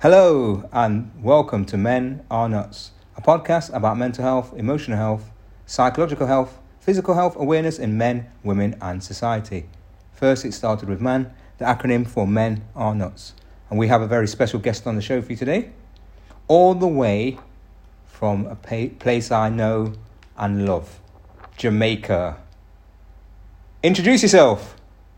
Hello and welcome to Men Are Nuts, a podcast about mental health, emotional health, psychological health, physical health awareness in men, women and society. First it started with MAN, the acronym for Men Are Nuts. And we have a very special guest on the show for you today, all the way from a place I know and love, Jamaica. Introduce yourself.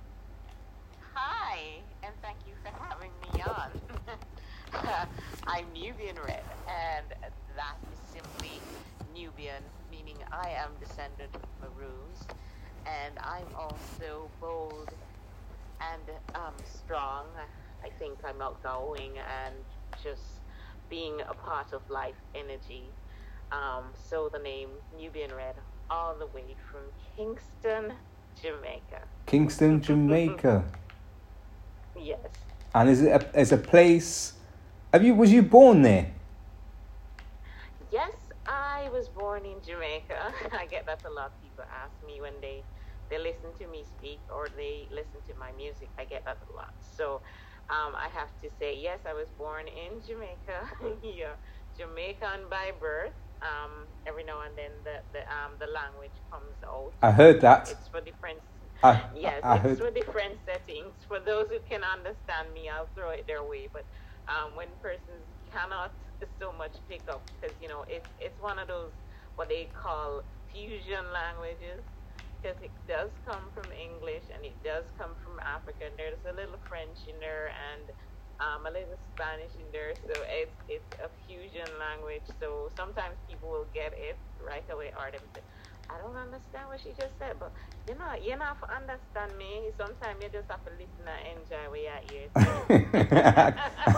I'm Nubian Red, and that is simply Nubian, meaning I am descended of Maroons, and I'm also bold and strong. I think I'm outgoing and just being a part of life energy. So the name Nubian Red, all the way from Kingston, Jamaica. Kingston, Jamaica. Yes. And is a place... Was you born there? Yes, I was born in Jamaica. I get that a lot. People ask me when they listen to me speak or they listen to my music. I get that a lot. So I have to say, yes, I was born in Jamaica. Yeah, Jamaican by birth. Every now and then the language comes out. I heard that. It's for different. It's for different settings. For those who can understand me, I'll throw it their way. But when persons cannot so much pick up, because it's one of those what they call fusion languages, because it does come from English and it does come from Africa, and there's a little French in there and a little Spanish in there, so it's a fusion language. So sometimes people will get it right away, or they say, I don't understand what she just said, but you not to understand me. Sometimes you just have to listen and enjoy what you hear.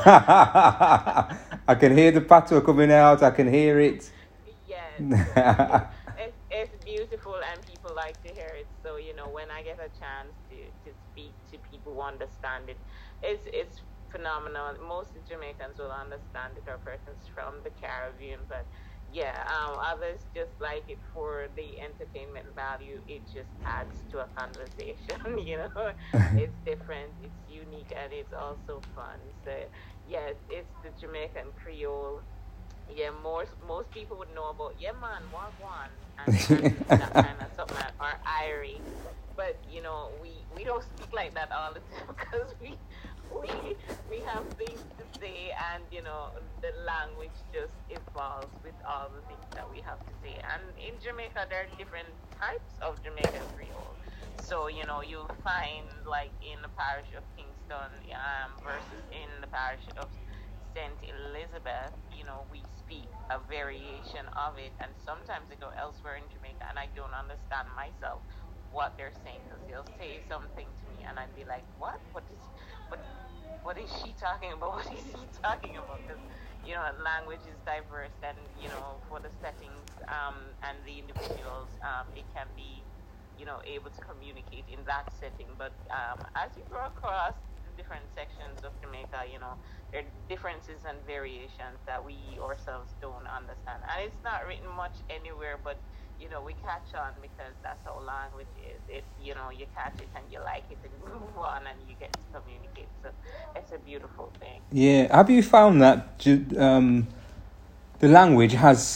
I can hear the patois coming out. I can hear it. Yes. It's beautiful and people like to hear it. So, when I get a chance to speak to people who understand it, it's phenomenal. Most Jamaicans will understand it, or persons from the Caribbean, but others just like it for the entertainment value. It just adds to a conversation. It's different, it's unique, and it's also fun. So yes, it's the Jamaican Creole. Yeah, most people would know about man, wagwan, and that kind of something, or Irie. But we don't speak like that all the time, because we have things to say, and the language just evolves with all the things that we have to say. And in Jamaica there are different types of Jamaican Creole. So you'll find, like, in the parish of Kingston versus in the parish of St. Elizabeth, we speak a variation of it, and sometimes I go elsewhere in Jamaica and I don't understand myself what they're saying, because they'll say something to me and I'd be like, what is she talking about? What is he talking about? Because language is diverse, and for the settings and the individuals, it can be able to communicate in that setting. But as you go across the different sections of Jamaica, there are differences and variations that we ourselves don't understand, and it's not written much anywhere, but we catch on, because that's how language is. You catch it and you like it and you move on and you get to communicate. So it's a beautiful thing. Yeah. Have you found that the language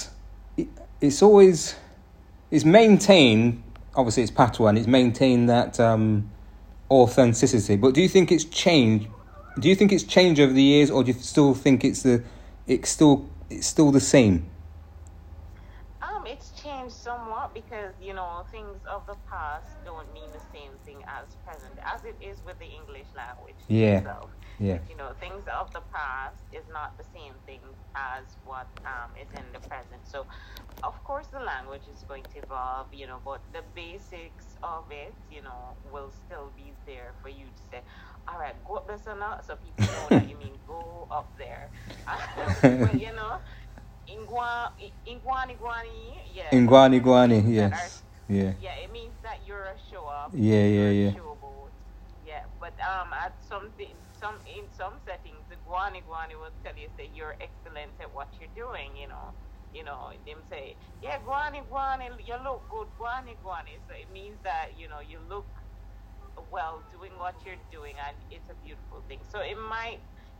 it's maintained, obviously it's patois, and it's maintained that authenticity, but do you think it's changed? Do you think it's changed over the years, or do you still think it's still the same? It's changed somewhat, because things of the past don't mean the same thing as present, as it is with the English language itself. Yeah. Things of the past is not the same thing as what is in the present. So of course the language is going to evolve, but the basics of it, will still be there for you to say, all right, go up this or not, so people know that you mean go up there. But Ingwani, yeah. Ingwani, yes. Yeah. Yeah, it means that you're a show up. Yeah. A showboat. Yeah, but in some settings, the Gwani will tell you, say, you're excellent at what you're doing. Them say, yeah, Gwani, you look good, Gwani. So it means that you look well doing what you're doing, and it's a beautiful thing. So it might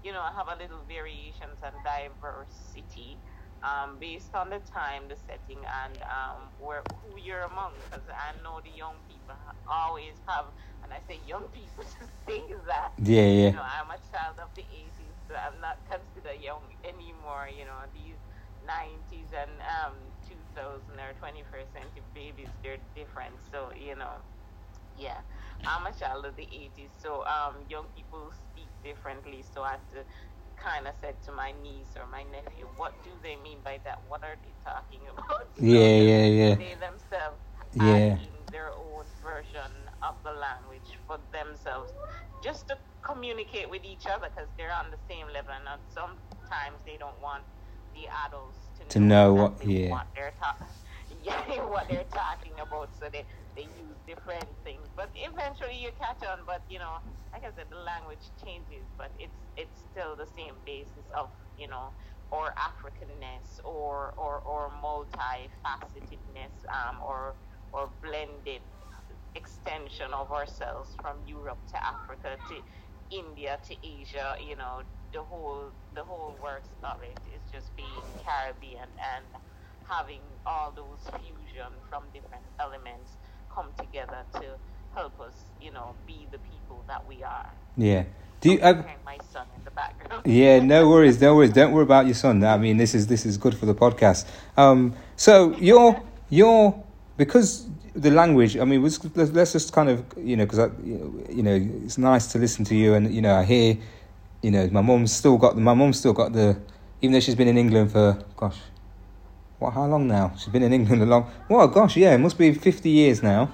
have a little variations and diversity based on the time, the setting, and who you're among. Because I know the young people always have, and I say young people to say that. Yeah. I'm a child of the 80s, so I'm not considered young anymore. These 90s and 2000 or 21st century babies, they're different. So, yeah, I'm a child of the 80s. So, young people speak differently. So I have to kind of said to my niece or my nephew, what do they mean by that? What are they talking about? Yeah. They themselves Yeah. add in their own version of the language for themselves, just to communicate with each other, because they're on the same level, and sometimes they don't want the adults to know what they're talking. What they're talking about, so they use different things, but eventually you catch on. But like I said, the language changes, but it's still the same basis of or Africanness or multifacetedness, or blended extension of ourselves from Europe to Africa to India to Asia. The whole works of it is just being Caribbean and having all those fusion from different elements come together to help us, be the people that we are. Yeah. My son in the background. Yeah, no worries. Don't worry about your son. I mean, this is good for the podcast. So you're because the language. I mean, let's just kind of because it's nice to listen to you, and I hear my mum's still got the even though she's been in England for how long now? She's been in England a long. Well, gosh, yeah, it must be 50 years now.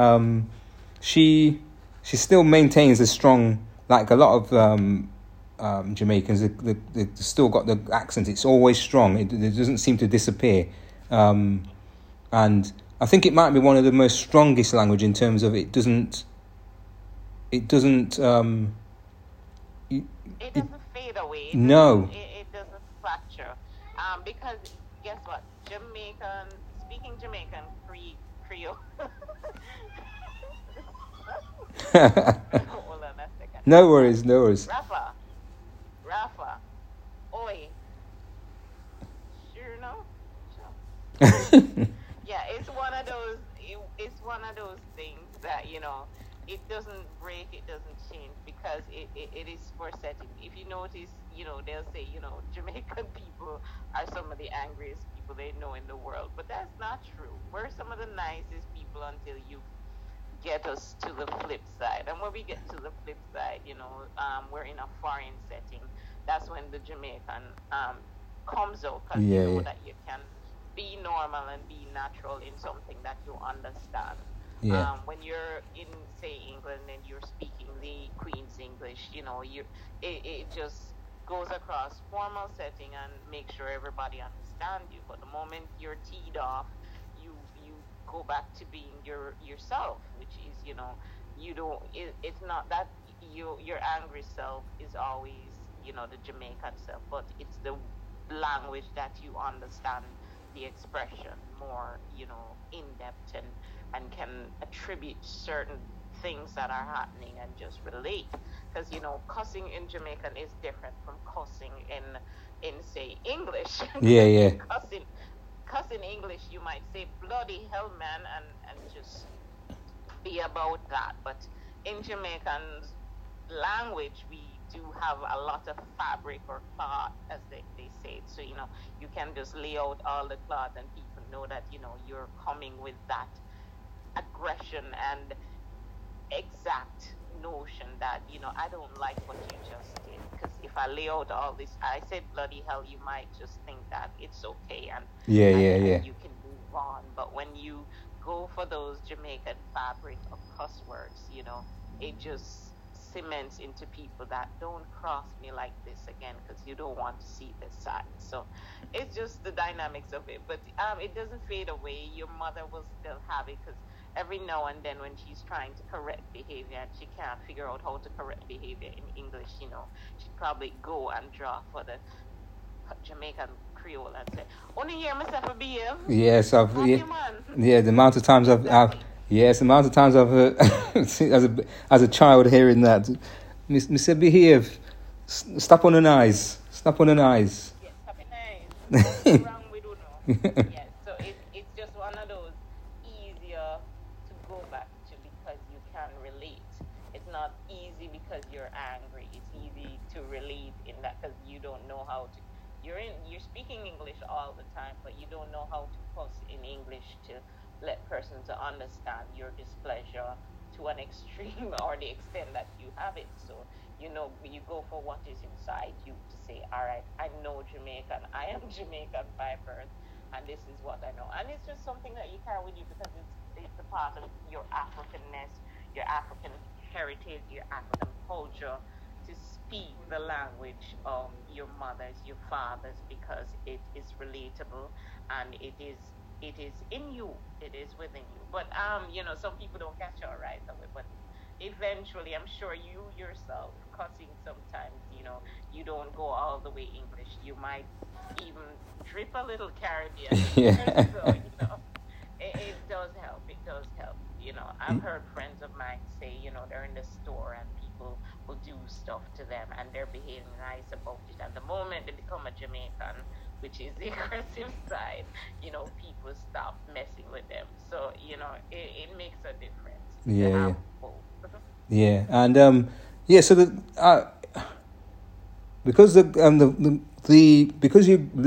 She still maintains a strong, like a lot of Jamaicans. They still got the accent. It's always strong. It doesn't seem to disappear. And I think it might be one of the most strongest language in terms of it doesn't It doesn't fade away. No. It doesn't fracture. Because guess what? Speaking Jamaican Creole. Hold on a second. No worries. Rafa. Oi. Sure, no? Sure. Yeah, it's one of those. It's one of those things that it doesn't break, it doesn't change, because it is for setting. If you notice, they'll say, Jamaican people are some of the angriest people they know in the world, but that's not true. We're some of the nicest people until you get us to the flip side. And when we get to the flip side, we're in a foreign setting. That's when the Jamaican comes out, because you know that you can be normal and be natural in something that you understand. Yeah. When you're in, say, England, and you're speaking the Queen's English, it just goes across formal setting and make sure everybody understands you. But the moment you're teed off, you go back to being yourself, which is, you don't. It's not that your angry self is always, the Jamaican self, but it's the language that you understand the expression more, in depth, and can attribute certain things that are happening and just relate. Because cussing in Jamaican is different from cussing in say English. Yeah. Cussing English, you might say bloody hell, man, and just be about that. But in Jamaican language, we do have a lot of fabric or cloth, as they say it. So you can just lay out all the cloth, and people know that you're coming with that aggression and exact notion that I don't like what you just did, because if I lay out all this, I said bloody hell, you might just think that it's okay, and you can move on. But when you go for those Jamaican fabric of cuss words, it just cements into people that don't cross me like this again, because you don't want to see this side. So it's just the dynamics of it. But it doesn't fade away. Your mother will still have it, because every now and then when she's trying to correct behavior and she can't figure out how to correct behavior in English, she'd probably go and draw for the Jamaican Creole and say, "Only hear myself a behave." Yes, the amount of times I've as a child hearing that, Mr. Behave. Stop on the eyes. Stop on the eyes. Yes, happy nice. What's wrong with Uno? Yes, so it's just one of those easier to go back to because you can relate. It's not easy because you're angry. It's easy to relate in that because you don't know how to. You're speaking English all the time, but you don't know how to fuss in English to let persons understand your displeasure to an extreme or the extent that you have it. So you go for what is inside you to say, all right, I know Jamaican, I am Jamaican by birth, and this is what I know. And it's just something that you carry with you because it's a part of your Africanness, your African heritage, your African culture, to speak the language of your mothers, your fathers, because it is relatable and it is in you, it is within you. But some people don't catch on right away, but eventually I'm sure you yourself cussing sometimes, you don't go all the way English. You might even drip a little Caribbean. Yeah. So, it does help. It does help. I've heard friends of mine say, they're in the store and people will do stuff to them and they're behaving nice about it. And the moment they become a Jamaican, which is the aggressive side, people stop messing with them. So, it makes a difference. Yeah. Yeah. And so because because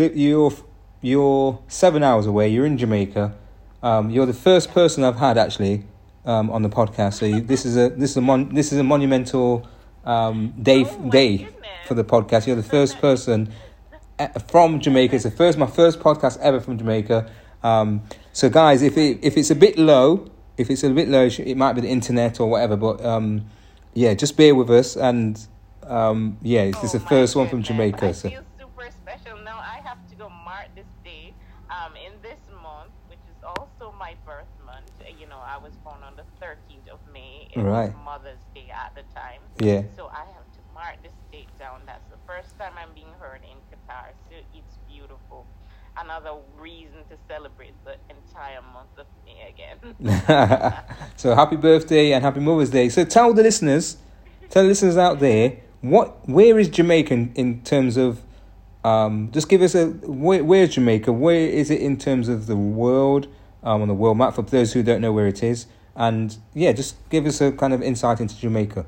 you're 7 hours away, you're in Jamaica. You're the first person I've had actually on the podcast. So this is a monumental day for the podcast. You're the first person from Jamaica. It's my first podcast ever from Jamaica. So guys, if it's a bit low, it might be the internet or whatever. But just bear with us. And this is the first one from Jamaica. I feel super special. Now I have to go mark this day in this month, which is also my birth month. I was born on the 13th of May. It was Mother's Day at the time. Yeah. So I have to mark this date down. That's the first time I'm being heard in Qatar. So it's beautiful. Another reason to celebrate the entire month of May again. So happy birthday and happy Mother's Day. So tell the listeners out there, where is Jamaica in terms of, just give us where's Jamaica? Where is it in terms of the world, on the world map for those who don't know where it is? And just give us a kind of insight into Jamaica.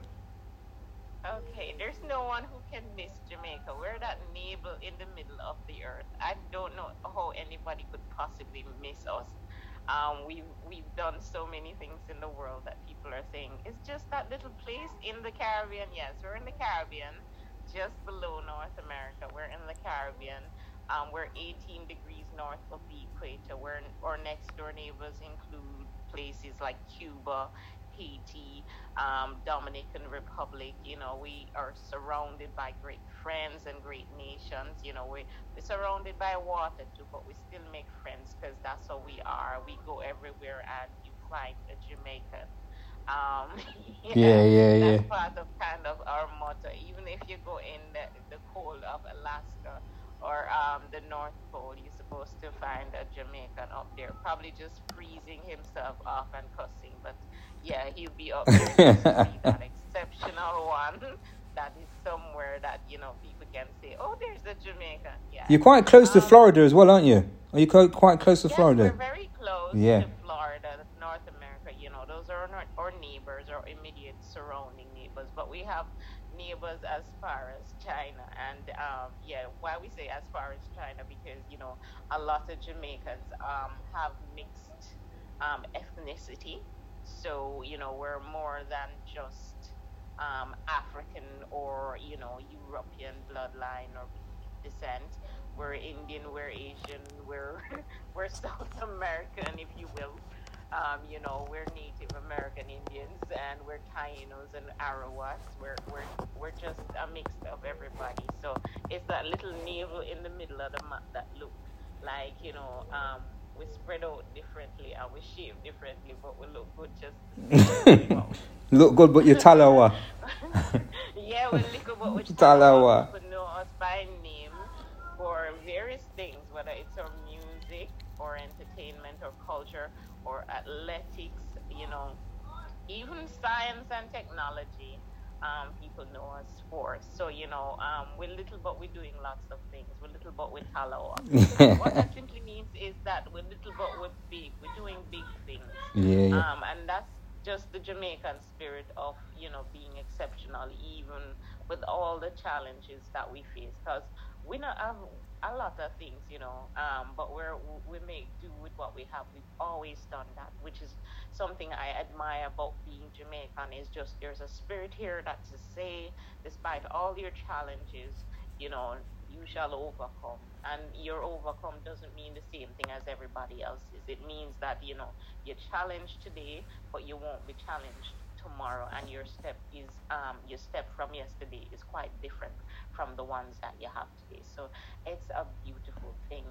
Okay, there's no one who can miss Jamaica. We're that navel in the middle of the earth. I don't know how anybody could possibly miss us. We've done so many things in the world that people are saying it's just that little place in the Caribbean. Yes, we're in the Caribbean, just below North America. We're in the Caribbean. We're 18 degrees north of the equator. Our next door neighbors include places like Cuba, Haiti, Dominican Republic. We are surrounded by great friends and great nations. We're surrounded by water too, but we still make friends because that's how we are. We go everywhere and you find a Jamaican. That's part of kind of our motto. Even if you go in the cold of Alaska or the North Pole, you're supposed to find a Jamaican up there, probably just freezing himself off and cussing. But he'll be up there to see that exceptional one that is somewhere that people can say, oh, there's a Jamaican. Yeah, you're quite close to Florida as well, aren't you? Are you quite close to Florida? We're very close to Florida, North America. Those are our neighbors, our immediate surrounding neighbors. But we have neighbors as far as China, and why we say as far as China, because a lot of Jamaicans have mixed ethnicity, so we're more than just African or European bloodline or descent. We're Indian, we're Asian, we're South American, if you will. We're Native American Indians, and we're Tainos and Arawas. We're just a mix of everybody. So it's that little navel in the middle of the map that look like we spread out differently and we shape differently, but we look good just look good, but you're Talawa. Yeah, we look good, but we're Talawa. People know us by name for various things, whether it's our music or entertainment or culture or athletics, even science and technology. people know us for. So, we're little, but we're doing lots of things. We're little, but we're talawa. What that simply means is that we're little, but we're big. We're doing big things. Yeah. And that's just the Jamaican spirit of, being exceptional, even with all the challenges that we face. Because we not have a lot of things, but we make do with what we have. We've always done that, which is something I admire about being Jamaican. Is just there's a spirit here that to say, despite all your challenges, you shall overcome. And your overcome doesn't mean the same thing as everybody else's. It means that, you're challenged today, but you won't be challenged tomorrow. And your step from yesterday is quite different from the ones that you have today. So it's a beautiful thing.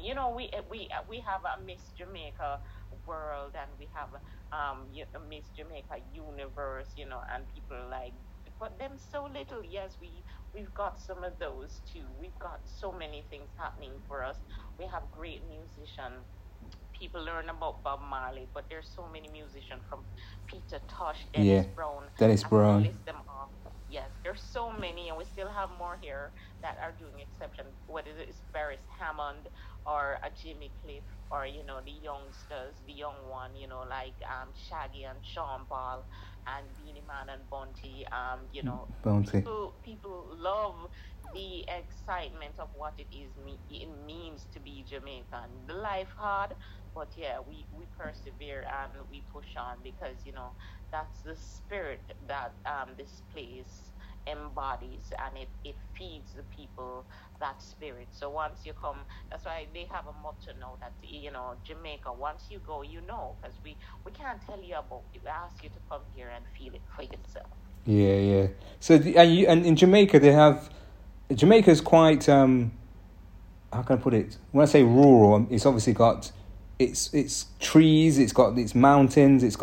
We have a Miss Jamaica world, and we have a Miss Jamaica universe, and people like, but them so little. Yes, we've got some of those too. We've got so many things happening for us. We have great musicians. People learn about Bob Marley, but there's so many musicians, from Peter Tosh, Dennis Brown. Dennis Brown. List them off. Yes, there's so many, and we still have more here that are doing exception. Whether it's Beres Hammond or a Jimmy Cliff, or the youngsters, the young one, like Shaggy and Sean Paul and Beanie Man and Bunty. Bunty. People love the excitement of what it means to be Jamaican. The life hard, but yeah, we persevere and we push on, because that's the spirit that this place embodies, and it feeds the people that spirit. So once you come, that's why they have a motto now that Jamaica, once you go, because we can't tell you about it. We ask you to come here and feel it for yourself. Yeah. So and in Jamaica Jamaica's quite how can I put it? When I say rural, it's obviously got it's trees, it's got its mountains, it's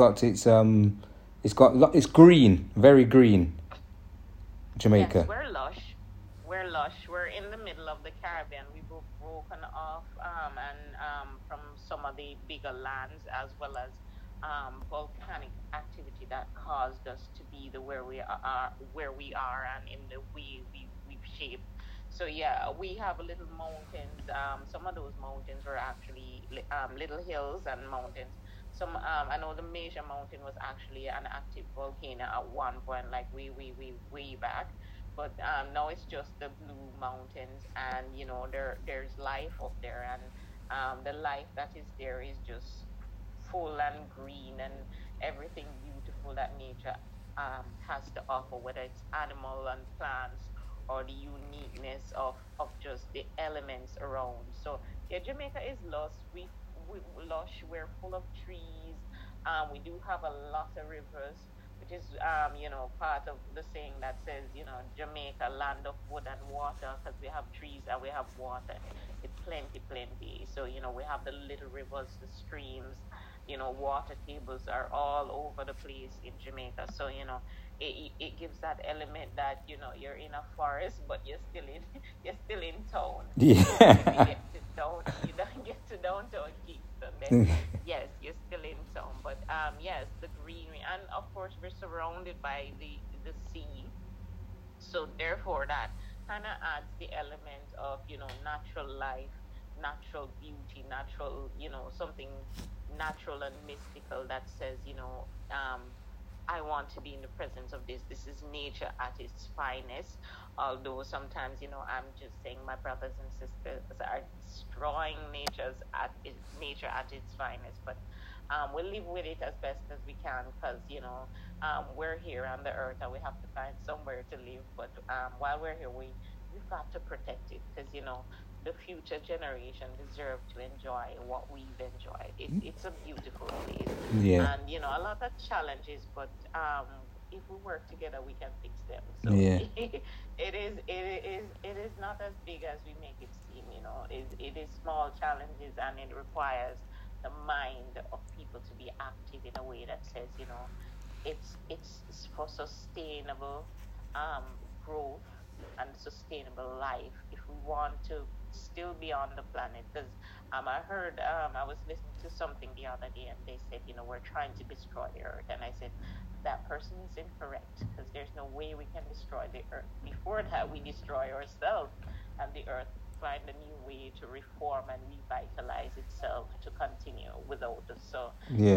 green, very green. Jamaica. Yes, we're lush. We're in the middle of the Caribbean. We've broken off from some of the bigger lands, as well as volcanic activity that caused us to be where we are, and in the way we've shaped. So yeah, we have little mountains. Some of those mountains were actually little hills and mountains. I know the major mountain was actually an active volcano at one point, like way back. But now it's just the blue mountains, and there's life up there, and the life that is there is just full and green and everything beautiful that nature has to offer, whether it's animal and plants, or the uniqueness of just the elements around. So yeah, Jamaica is lush. We lush. We're full of trees. We do have a lot of rivers, which is part of the saying that says Jamaica, land of wood and water, because we have trees and we have water. It's plenty. So we have the little rivers, the streams. Water tables are all over the place in Jamaica. So it gives that element that you're in a forest, but you're still in town. Yeah. You don't get to downtown Kingston, then yes, you're still in town. But yes, the greenery, and of course we're surrounded by the sea. So therefore, that kind of adds the element of natural life, natural beauty, natural something natural and mystical that says I want to be in the presence of this. This is nature at its finest. Although sometimes, I'm just saying my brothers and sisters are destroying nature at its finest. But we live with it as best as we can, because we're here on the earth and we have to find somewhere to live. But while we're here, we've got to protect it, because the future generation deserve to enjoy what we've enjoyed. It's a beautiful place. Yeah. And a lot of challenges, but if we work together, we can fix them. So yeah. it is not as big as we make it seem. It is small challenges, and it requires the mind of people to be active in a way that says it's for sustainable growth and sustainable life. If we want to still be on the planet. Because I heard, I was listening to something the other day, and they said, we're trying to destroy the Earth, and I said, that person is incorrect, because there's no way we can destroy the Earth. Before that, we destroy ourselves, and the Earth find a new way to reform and revitalize itself to continue without us. So,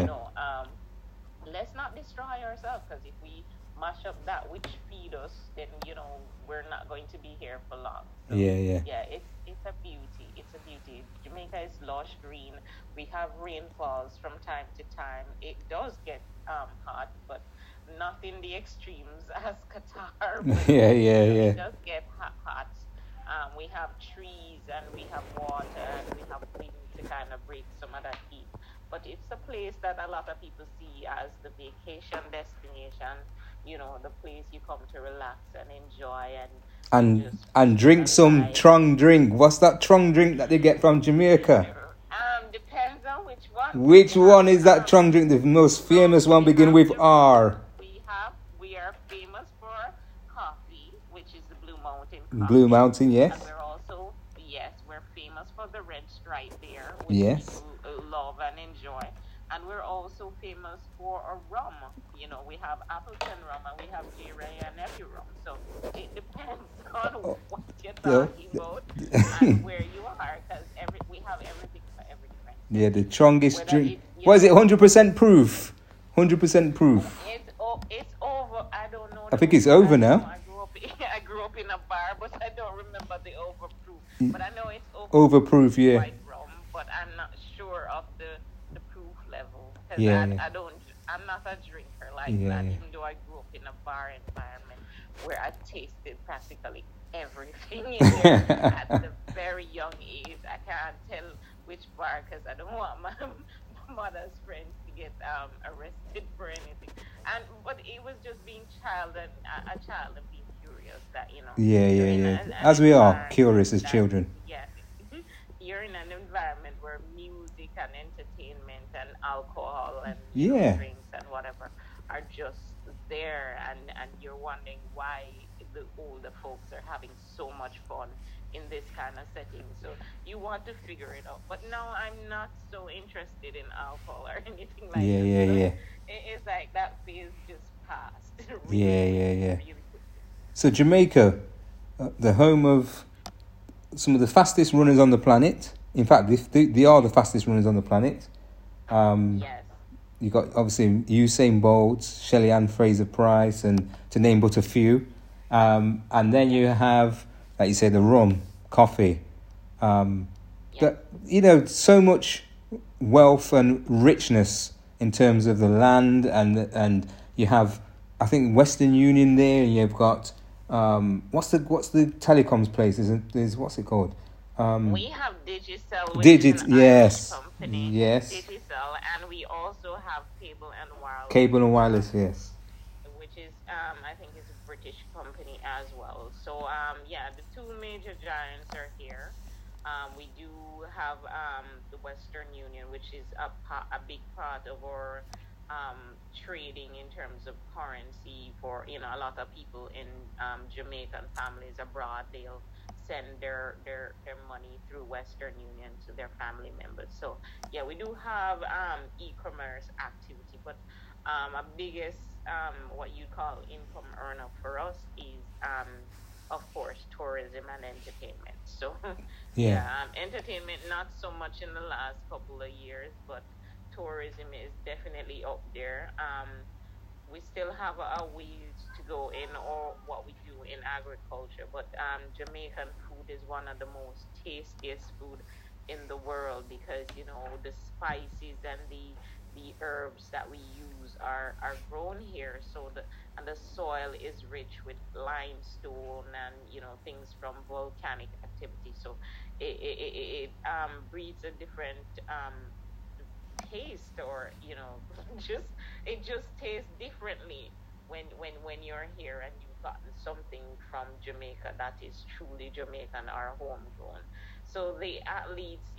let's not destroy ourselves, because if we mash up that which feed us, then we're not going to be here for long. So, it's a beauty. It's a beauty. Jamaica is lush green. We have rainfalls from time to time. It does get hot, but not in the extremes as Qatar. It does get hot. We have trees, and we have water, and we have wind to kind of break some of that heat. But it's a place that a lot of people see as the vacation destination, the place you come to relax and enjoy and drink some Trong drink. What's that Trong drink that they get from Jamaica? Depends on which one. Which one is that Trong drink? The most famous one begin with R. We are famous for coffee, which is the Blue Mountain coffee. Blue Mountain, yes. And we're also, we're famous for the Red Stripe there, which people love and enjoy. And we're also famous for a rum. We have Appleton rum, and we have J. Ray and Nephew rum. So it depends on what you're talking about and where you are, because we have everything for every friend. Yeah, the strongest drink. What is it? 100% proof. 100% proof. It's over. I don't know. I think it's over now. I grew up in a bar, but I don't remember the overproof. But I know it's overproof. Yeah. White rum, but I'm not sure of the proof level. I'm not a drinker like that. Even though I grew up in a bar environment where I tasted practically everything in there at the very young age. I can't tell which bar, because I don't want my mother's friends to get arrested for anything. But it was just being a child and being curious that as we are curious as children. Yeah, you're in an environment where music and entertainment and alcohol and drinks and whatever are just there, and you're wondering why the older folks are having so much fun in this kind of setting. So you want to figure it out. But no, I'm not so interested in alcohol or anything like that. It's like that phase just passed. Really, So Jamaica, the home of some of the fastest runners on the planet. In fact, they are the fastest runners on the planet. Yes. You got obviously Usain Bolt, Shelly Ann Fraser-Price, and to name but a few. And then you have, like you say, the rum, coffee. But so much wealth and richness in terms of the land, and you have, I think, Western Union there, and you've got what's the telecoms place? Is what's it called? We have Digicel, which is an Irish company. Yes. Digicel, and we also have Cable and Wireless. Cable and Wireless, yes. Which is, I think, is a British company as well. So, the two major giants are here. We do have the Western Union, which is a big part of our trading in terms of currency for a lot of people in Jamaican families abroad. They'll send their money through Western Union to their family members. So we do have e-commerce activity, but our biggest what you call income earner for us is of course tourism and entertainment. So entertainment not so much in the last couple of years, but tourism is definitely up there. We still have a ways to go in or what we do in agriculture, but Jamaican food is one of the most tastiest food in the world, because the spices and the herbs that we use are grown here, so the soil is rich with limestone and things from volcanic activity, so it breeds a different taste, or it just tastes differently when you're here and you've gotten something from Jamaica that is truly Jamaican or homegrown. So the athletes,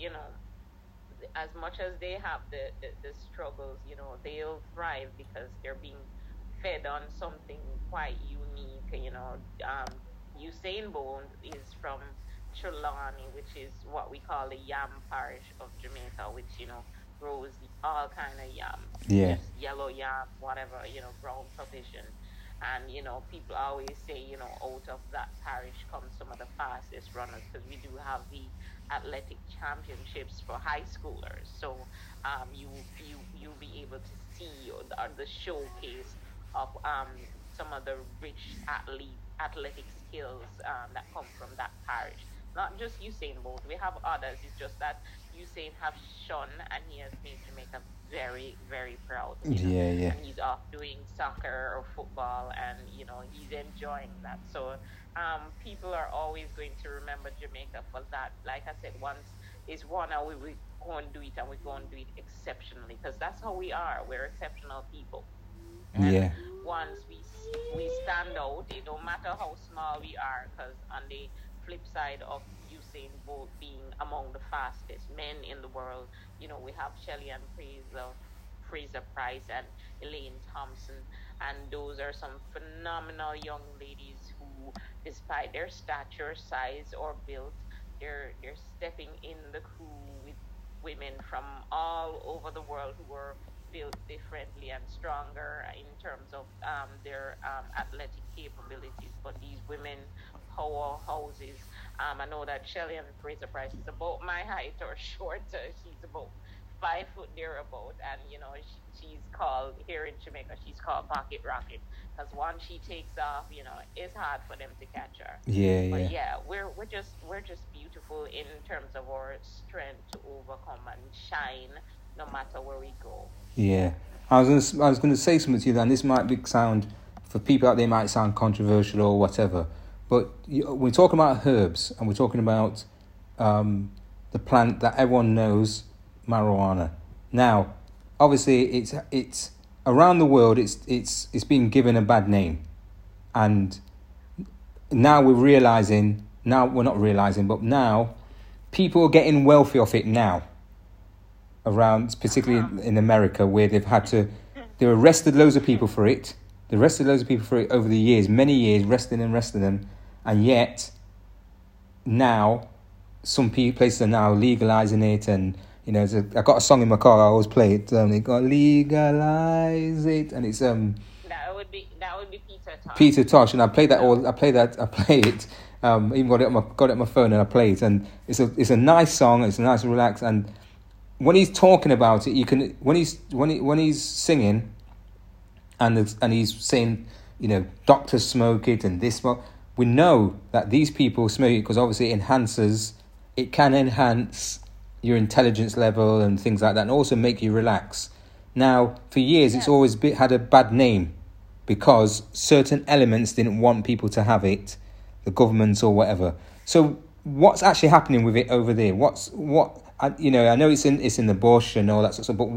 as much as they have the struggles, they'll thrive because they're being fed on something quite unique. Usain Bolt is from Trelawney, which is what we call the yam parish of Jamaica, which grows all kind of yams, Yeah. just yellow yam, whatever, ground provision. And people always say, out of that parish comes some of the fastest runners, because we do have the athletic championships for high schoolers. So you'll be able to see the showcase of some of the rich athletic skills that come from that parish. Not just Usain Bolt. We have others. It's just that Usain have shone, and he has made Jamaica very, very proud. Yeah, yeah. And he's off doing soccer or football, and he's enjoying that. So people are always going to remember Jamaica for that. Like I said, once is one, and we go and do it, and we go and do it exceptionally, because that's how we are. We're exceptional people. And Yeah. once we stand out, it don't matter how small we are, because on the flip side of Usain Bolt being among the fastest men in the world, we have Shelly and Fraser Price and Elaine Thompson, and those are some phenomenal young ladies who, despite their stature, size, or build, they're stepping in the crew with women from all over the world who are built differently and stronger in terms of their athletic capabilities. But these women powerhouses. I know that Shelly and Fraser Price is about my height or shorter. She's about 5 foot thereabout, and she's called here in Jamaica. She's called Pocket Rocket, because once she takes off, it's hard for them to catch her. Yeah, yeah. But yeah, we're just beautiful in terms of our strength to overcome and shine no matter where we go. Yeah, I was gonna say something to you, and this might sound, for people out there, might sound controversial or whatever, but we're talking about herbs, and we're talking about the plant that everyone knows, marijuana. Now, obviously, it's around the world. It's been given a bad name, and now we're realizing. Now we're not realizing, but now people are getting wealthy off it now. Around, particularly in America, where they arrested loads of people for it. They arrested loads of people for it over the years, many years, arresting them, and yet now some places are now legalizing it, and I got a song in my car. I always play it. They got legalize it, and it's that would be Peter Tosh. Peter Tosh, and I play it. Even got it on my phone, and I play it, and it's a nice song. It's a nice relax, and when he's talking about it, you can when he's singing, and he's saying, doctors smoke it and this smoke. We know that these people smoke it because obviously it can enhance your intelligence level and things like that, and also make you relax. Now, for years, it's always had a bad name because certain elements didn't want people to have it, the governments or whatever. So, what's actually happening with it over there? I know it's in the bush and all that sort of stuff, but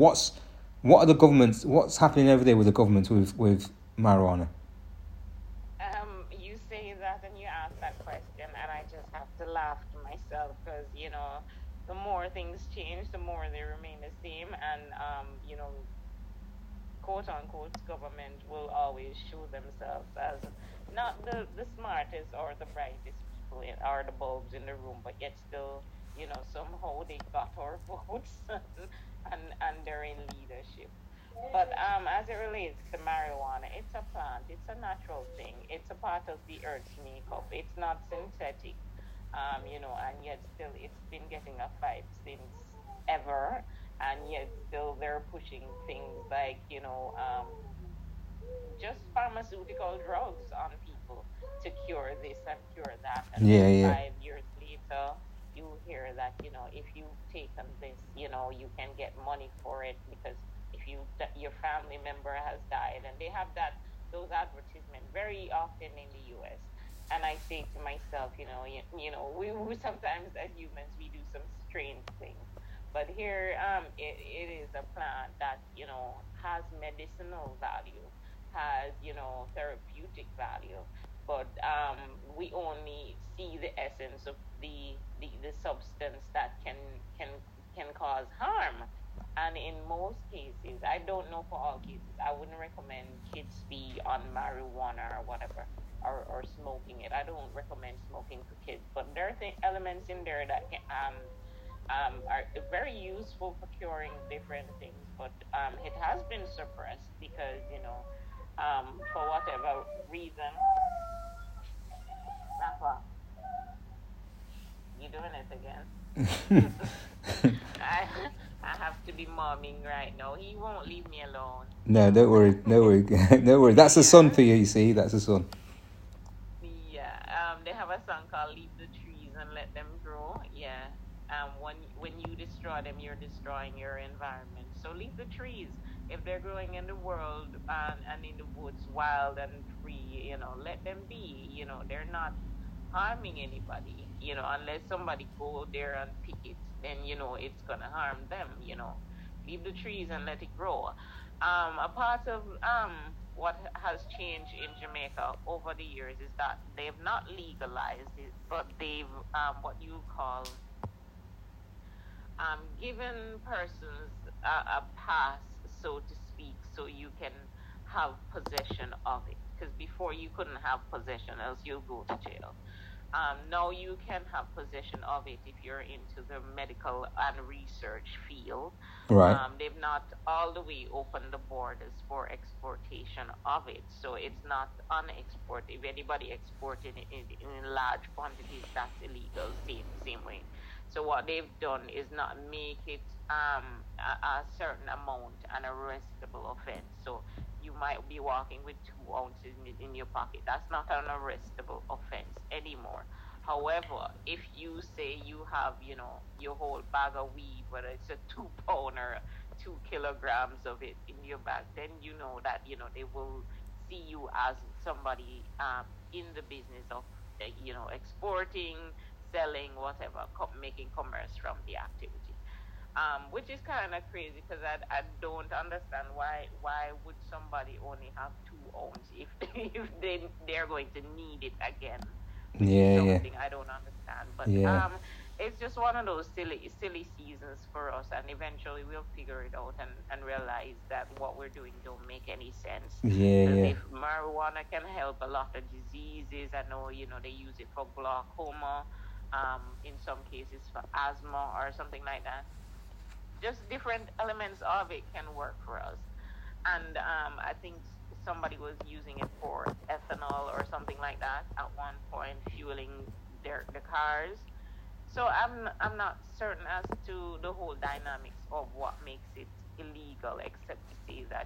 what's happening over there with the government with marijuana? You say that and you ask that question, and I just have to laugh to myself, because the more things change, the more they remain the same, and quote unquote government will always show themselves as not the smartest or the brightest people or the bulbs in the room, but yet still somehow they got our votes and they're in leadership. But as it relates to marijuana, it's a plant, it's a natural thing, it's a part of the earth's makeup, it's not synthetic, and yet still it's been getting a fight since ever, and yet still they're pushing things like, just pharmaceutical drugs on people to cure this and cure that, and 5 years later, you hear that if you take on this, you can get money for it, because if your family member has died, and they have those advertisements very often in the U.S. And I say to myself, we sometimes as humans we do some strange things, but here it is a plant that has medicinal value, has therapeutic value, but we only see the essence of the substance that can cause harm. And in most cases, I don't know for all cases, I wouldn't recommend kids be on marijuana or whatever, or smoking it. I don't recommend smoking for kids, but there are elements in there that are very useful for curing different things. But it has been suppressed because for whatever reason. Rafa, you doing it again? I I have to be momming right now. He won't leave me alone. No, don't worry. Don't worry. Don't worry. That's a son for you, you see. That's a son. Yeah. They have a song called "Leave the Trees and Let Them Grow." Yeah. When you destroy them, you're destroying your environment. So leave the trees if they're growing in the world and in the woods, wild and free. Let them be. They're not harming anybody. Unless somebody go there and pick it, then it's gonna harm them. Leave the trees and let it grow. A part of what has changed in Jamaica over the years is that they've not legalized it, but they've what you call given persons a pass, so to speak, so you can have possession of it. Because before you couldn't have possession, else you'll go to jail. Now you can have possession of it if you're into the medical and research field. Right. They've not all the way opened the borders for exportation of it, so it's not unexport. If anybody exporting it in large quantities, that's illegal. Same way. So what they've done is not make it a certain amount an arrestable offense. So you might be walking with 2 ounces in your pocket. That's not an arrestable offense anymore. However, if you say you have, your whole bag of weed, whether it's a 2 pound or 2 kilograms of it in your bag, then you know that, they will see you as somebody in the business of, exporting, selling, whatever, making commerce from the activity. Which is kind of crazy because I don't understand why would somebody only have 2 ounces if they're going to need it again, which is something I don't understand. But it's just one of those silly seasons for us, and eventually we'll figure it out and realize that what we're doing don't make any sense. If marijuana can help a lot of diseases, I know they use it for glaucoma, in some cases for asthma or something like that. Just different elements of it can work for us. And I think somebody was using it for ethanol or something like that at one point, fueling the cars. So I'm not certain as to the whole dynamics of what makes it illegal, except to say that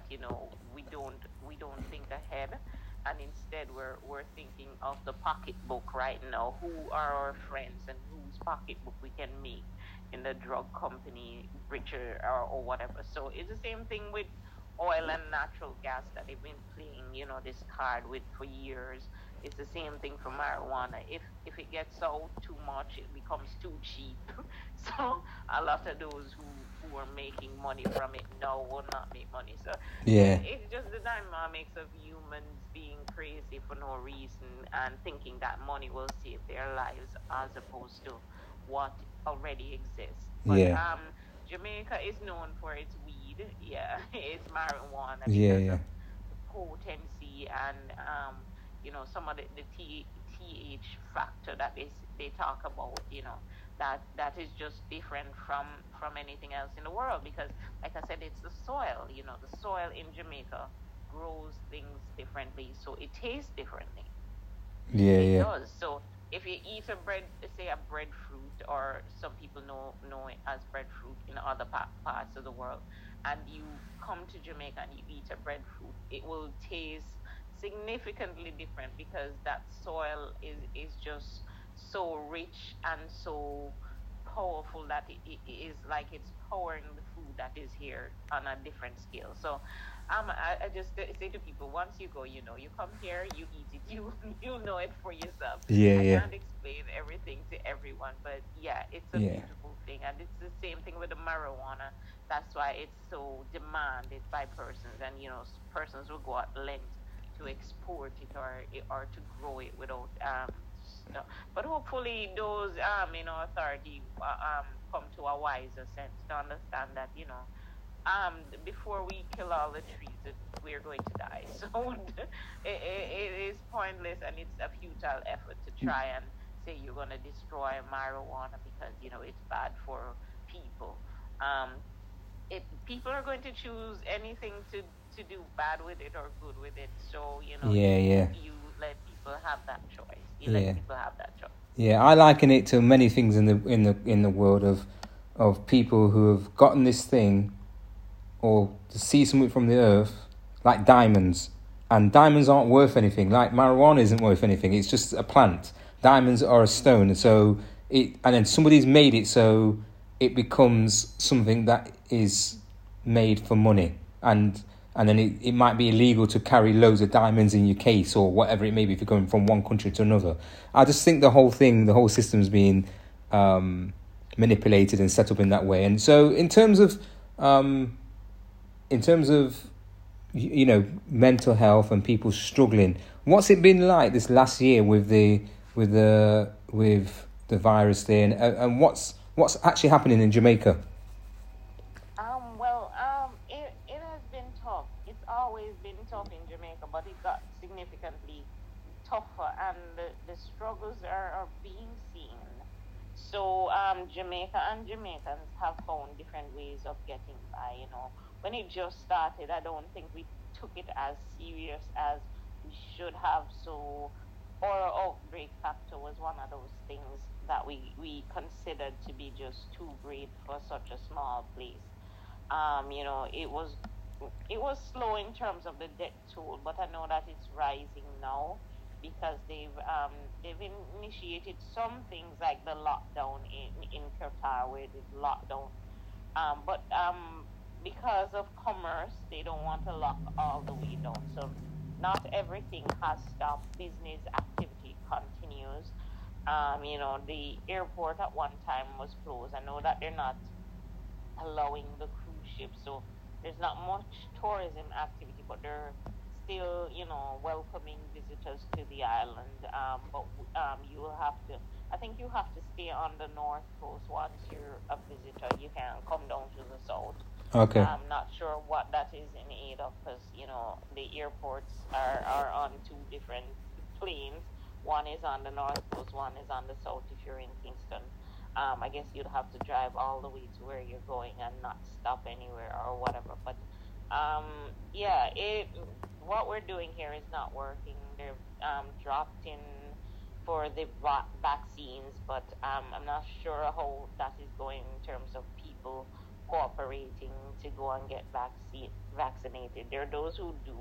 we don't think ahead, and instead we're thinking of the pocketbook right now. Who are our friends and whose pocketbook we can make in the drug company richer or whatever. So it's the same thing with oil and natural gas that they've been playing, this card with for years. It's the same thing for marijuana. If it gets out too much, it becomes too cheap. So a lot of those who are making money from it now will not make money. So it's just the dynamics of humans being crazy for no reason and thinking that money will save their lives as opposed to what already exists. But Jamaica is known for its weed. Yeah, it's marijuana because of the potency and some of the TH factor that they talk about. That is just different from anything else in the world because, like I said, it's the soil. The soil in Jamaica grows things differently, so it tastes differently. It does. So if you eat a bread, say a breadfruit, or some people know it as breadfruit in other parts of the world, and you come to Jamaica and you eat a breadfruit, it will taste significantly different because that soil is just so rich and so powerful that it is like it's powering the food that is here on a different scale. So I just say to people, once you go, you come here, you eat it, you know it for yourself. I can't explain everything to everyone, but it's a beautiful thing, and it's the same thing with the marijuana. That's why it's so demanded by persons, and persons will go at length to export it or to grow it without but hopefully those authority come to a wiser sense to understand that before we kill all the trees, we're going to die. So it is pointless and it's a futile effort to try and say you're going to destroy marijuana because it's bad for people. Um, People are going to choose anything to do bad with it or good with it. So you let people have that choice. Let people have that choice. Yeah, I liken it to many things in the world of people who have gotten this thing or to see something from the earth, like diamonds. And diamonds aren't worth anything. Like marijuana isn't worth anything. It's just a plant. Diamonds are a stone. So and then somebody's made it so it becomes something that is made for money. And then it might be illegal to carry loads of diamonds in your case or whatever it may be if you're going from one country to another. I just think the whole system's being manipulated and set up in that way. And so in terms of mental health and people struggling, what's it been like this last year with the virus there, and what's actually happening in Jamaica? It has been tough. It's always been tough in Jamaica, but it got significantly tougher, and the struggles are being seen. So Jamaica and Jamaicans have found different ways of getting by. When it just started, I don't think we took it as serious as we should have. So our outbreak factor was one of those things that we considered to be just too great for such a small place. It was slow in terms of the death toll, but I know that it's rising now because they've initiated some things like the lockdown in Qatar, where the lockdown. But because of commerce, they don't want to lock all the way down. So not everything has stopped. Business activity continues. The airport at one time was closed. I know that they're not allowing the cruise ships, so there's not much tourism activity, but they're still, welcoming visitors to the island. But you will have to, I think you have to stay on the north coast once you're a visitor. You can't come down to the south. Okay. I'm not sure what that is in aid of, because, the airports are on two different planes. One is on the north coast, one is on the south if you're in Kingston. I guess you'd have to drive all the way to where you're going and not stop anywhere or whatever. But what we're doing here is not working. They're dropped in for the vaccines, but I'm not sure how that is going in terms of people cooperating to go and get vaccinated. There are those who do.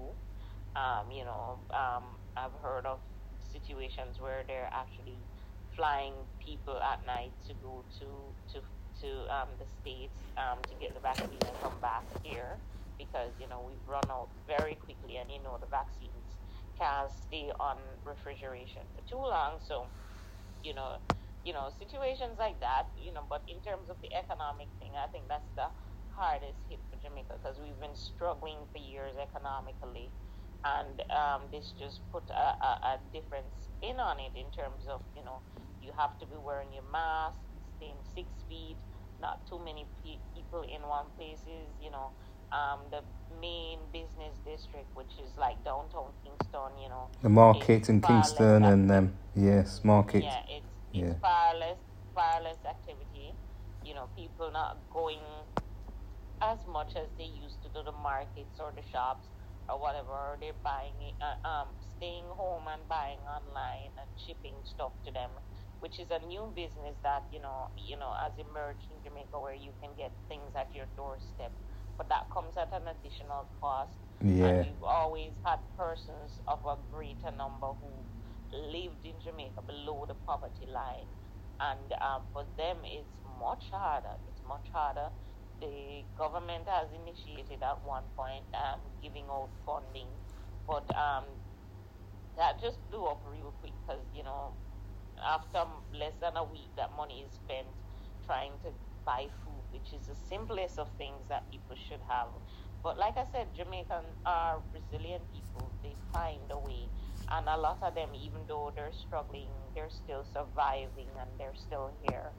I've heard of situations where they're actually flying people at night to go to the States to get the vaccine and come back here, because we've run out very quickly, and the vaccines can't stay on refrigeration for too long. So situations like that. But in terms of the economic thing, I think that's the hardest hit for Jamaica, because we've been struggling for years economically, and this just put a different spin on it in terms of you have to be wearing your mask, staying 6 feet, not too many people in one places. The main business district, which is like downtown Kingston, the market in Kingston, and yes, market. Yeah, it's far less activity. People not going as much as they used to the markets or the shops or whatever. Or they're buying staying home and buying online and shipping stuff to them, which is a new business that has emerged in Jamaica, where you can get things at your doorstep, but that comes at an additional cost. Yeah. And you've always had persons of a greater number who lived in Jamaica below the poverty line, and for them it's much harder. It's much harder. The government has initiated at one point giving out funding, but that just blew up real quick, because after less than a week, that money is spent trying to buy food, which is the simplest of things that people should have. But like I said, Jamaicans are resilient people. They find a way. And a lot of them, even though they're struggling, they're still surviving and they're still here.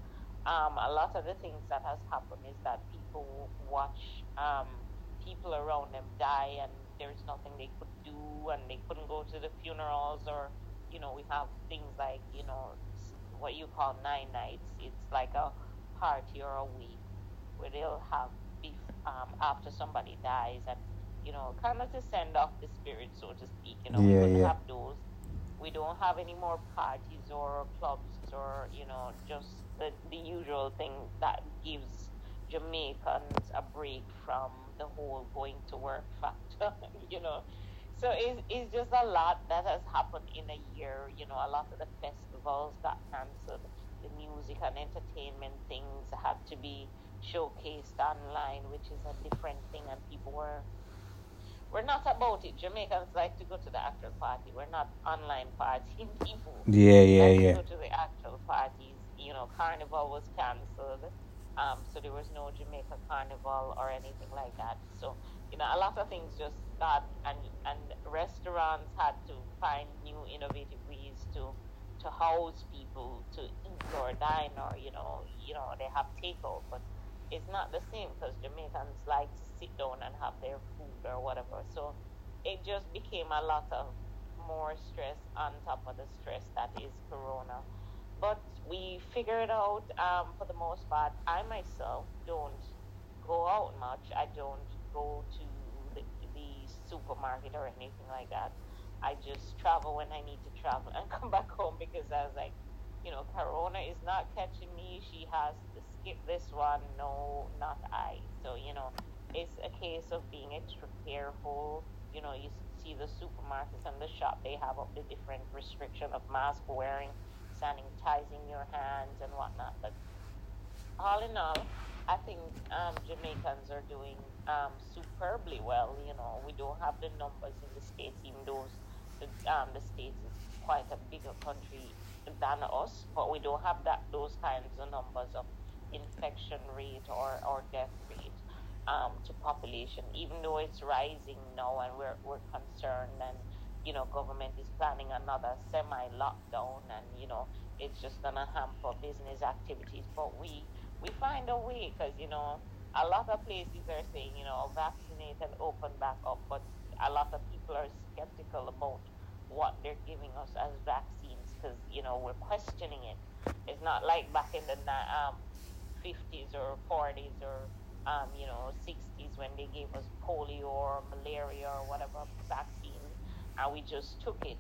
a lot of the things that has happened is that people watch people around them die, and there's nothing they could do, and they couldn't go to the funerals, or we have things like what you call 9 nights. It's like a party or a week where they'll have after somebody dies, and kind of to send off the spirit, so to speak. We wouldn't have those. We don't have any more parties or clubs or just the usual thing that gives Jamaicans a break from the whole going to work factor. So it's just a lot that has happened in a year. A lot of the festivals got cancelled. The music and entertainment things had to be showcased online, which is a different thing, and people we're not about it. Jamaicans like to go to the actual party. We're not online partying people. Yeah. Go to the actual parties. Carnival was cancelled. So there was no Jamaica Carnival or anything like that. So, a lot of things just got, and restaurants had to find new innovative ways to house people to eat or dine, or, they have takeout, but it's not the same because Jamaicans like to sit down and have their food or whatever. So it just became a lot of more stress on top of the stress that is Corona. But we figured out, for the most part. I myself don't go out much. I don't go to the supermarket or anything like that. I just travel when I need to travel and come back home, because I was like, Corona is not catching me. She has to skip this one. No, not I. So, it's a case of being extra careful. You see the supermarkets and the shop, they have up the different restriction of mask wearing, sanitizing your hands and whatnot. But all in all, I think Jamaicans are doing superbly well. We don't have the numbers in the States, even though the States is quite a bigger country than us, but we don't have those kinds of numbers of infection rate or death rate to population, even though it's rising now, and we're concerned, and government is planning another semi-lockdown, and it's just gonna hamper business activities. But we find a way, because a lot of places are saying vaccinate and open back up, but a lot of people are skeptical about what they're giving us as vaccines, because we're questioning it. It's not like back in the 50s or 40s or 60s when they gave us polio or malaria or whatever vaccine, and we just took it,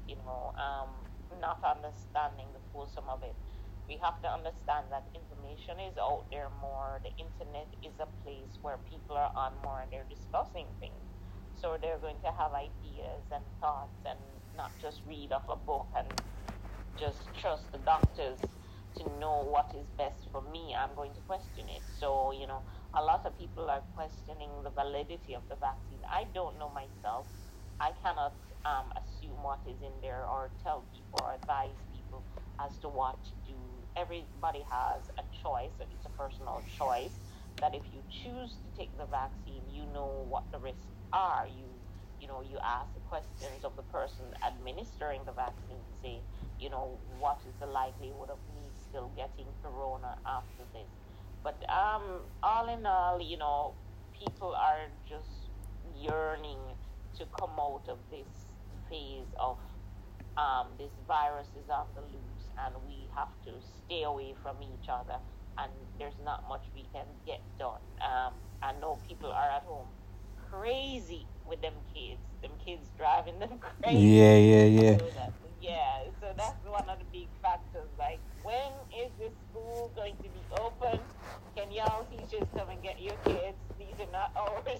not understanding the fulsome of it. We have to understand that information is out there more. The internet is a place where people are on more, and they're discussing things. So they're going to have ideas and thoughts, and not just read off a book and just trust the doctors to know what is best for me. I'm going to question it. So, a lot of people are questioning the validity of the vaccine. I don't know myself. I cannot assume what is in there, or tell people or advise people as to what to do. Everybody has a choice, and it's a personal choice, that if you choose to take the vaccine, you know what the risks are. You ask the questions of the person administering the vaccine, say, what is the likelihood of me still getting Corona after this? But all in all, people are just yearning to come out of this phase of this virus is on the loose, and we have to stay away from each other, and there's not much we can get done. I know people are at home crazy with them kids driving them crazy. Yeah. So that's one of the big factors. Like, when is the school going to be open? Can y'all teachers come and get your kids? These are not ours.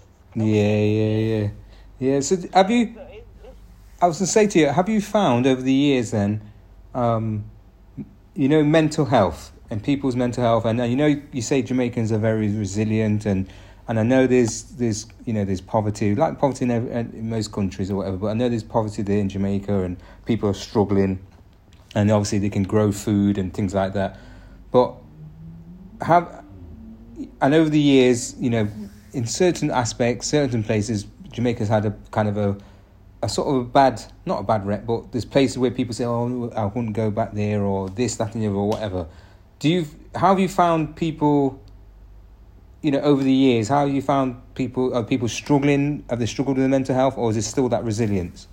Yeah. So have you? I was going to say to you, have you found over the years then, mental health and people's mental health, and you say Jamaicans are very resilient, and I know there's poverty, like poverty in most countries or whatever, but I know there's poverty there in Jamaica, and people are struggling, and obviously they can grow food and things like that. But and over the years, in certain aspects, certain places, Jamaica's had a kind of a sort of not a bad rep, but there's places where people say, oh, I wouldn't go back there, or this, that, and the other, or whatever. how have you found people, over the years? How have you found people? Are people struggling? Have they struggled with mental health, or is it still that resilience?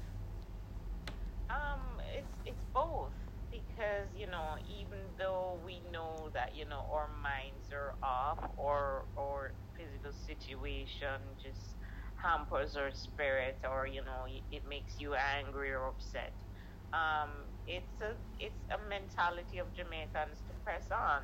It's both, because even though we know that our minds are off, or physical situation just hampers our spirit, or it makes you angry or upset. It's a mentality of Jamaicans to press on.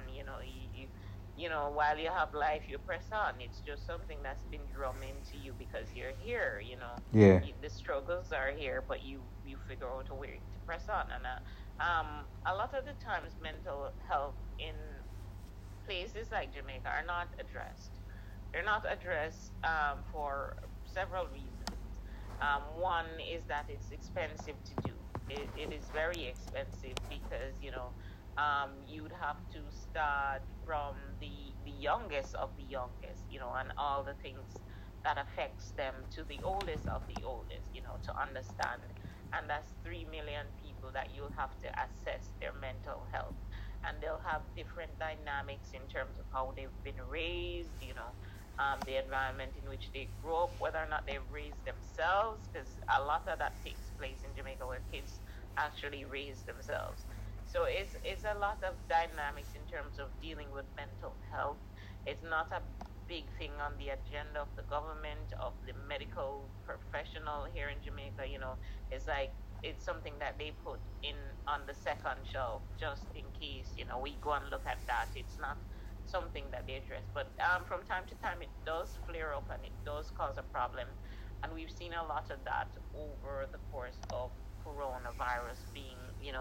While you have life, you press on. It's just something that's been drummed into you because you're here. Yeah. The struggles are here, but you figure out a way to press on. And a lot of the times, mental health in places like Jamaica are not addressed. They're not addressed for several reasons. One is that it's expensive to do. It is very expensive because you'd have to start from the youngest of the youngest, and all the things that affects them, to the oldest of the oldest, to understand. And that's 3 million people that you'll have to assess their mental health, and they'll have different dynamics in terms of how they've been raised, the environment in which they grow up, whether or not they've raised themselves, because a lot of that takes place in Jamaica where kids actually raise themselves. So it's a lot of dynamics in terms of dealing with mental health. It's not a big thing on the agenda of the government, of the medical professional here in Jamaica. It's like it's something that they put in on the second shelf just in case we go and look at that. It's not something that they address. But from time to time, it does flare up and it does cause a problem. And we've seen a lot of that over the course of coronavirus being,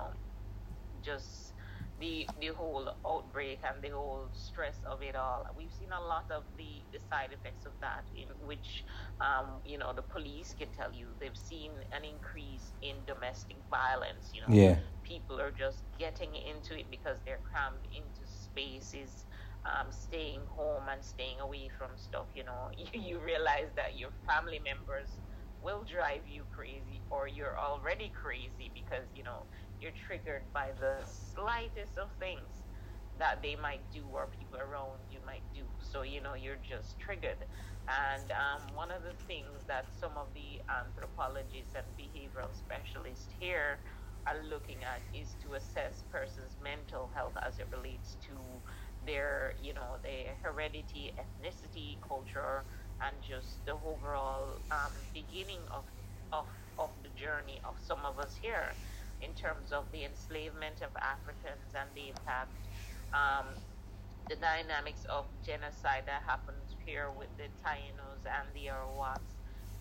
just the whole outbreak and the whole stress of it all. We've seen a lot of the side effects of that, in which, the police can tell you they've seen an increase in domestic violence. Yeah. People are just getting into it because they're crammed into spaces, staying home and staying away from stuff. You realize that your family members will drive you crazy, or you're already crazy because you're triggered by the slightest of things that they might do or people around you might do. So you're just triggered. And one of the things that some of the anthropologists and behavioral specialists here are looking at is to assess persons' mental health as it relates to their heredity, ethnicity, culture, and just the overall beginning of of the journey of some of us here, in terms of the enslavement of Africans and the impact, um, the dynamics of genocide that happens here with the Tainos and the Arawaks.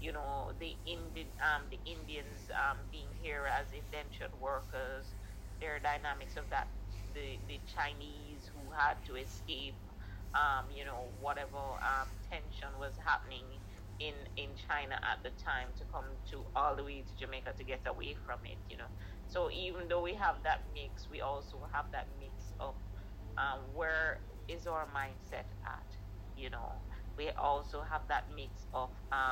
The Indians being here as indentured workers. There are dynamics of that. The Chinese who had to escape, whatever tension was happening in China at the time, to come to all the way to Jamaica to get away from it. So even though we have that mix, we also have that mix of where is our mindset at? You know, we also have that mix of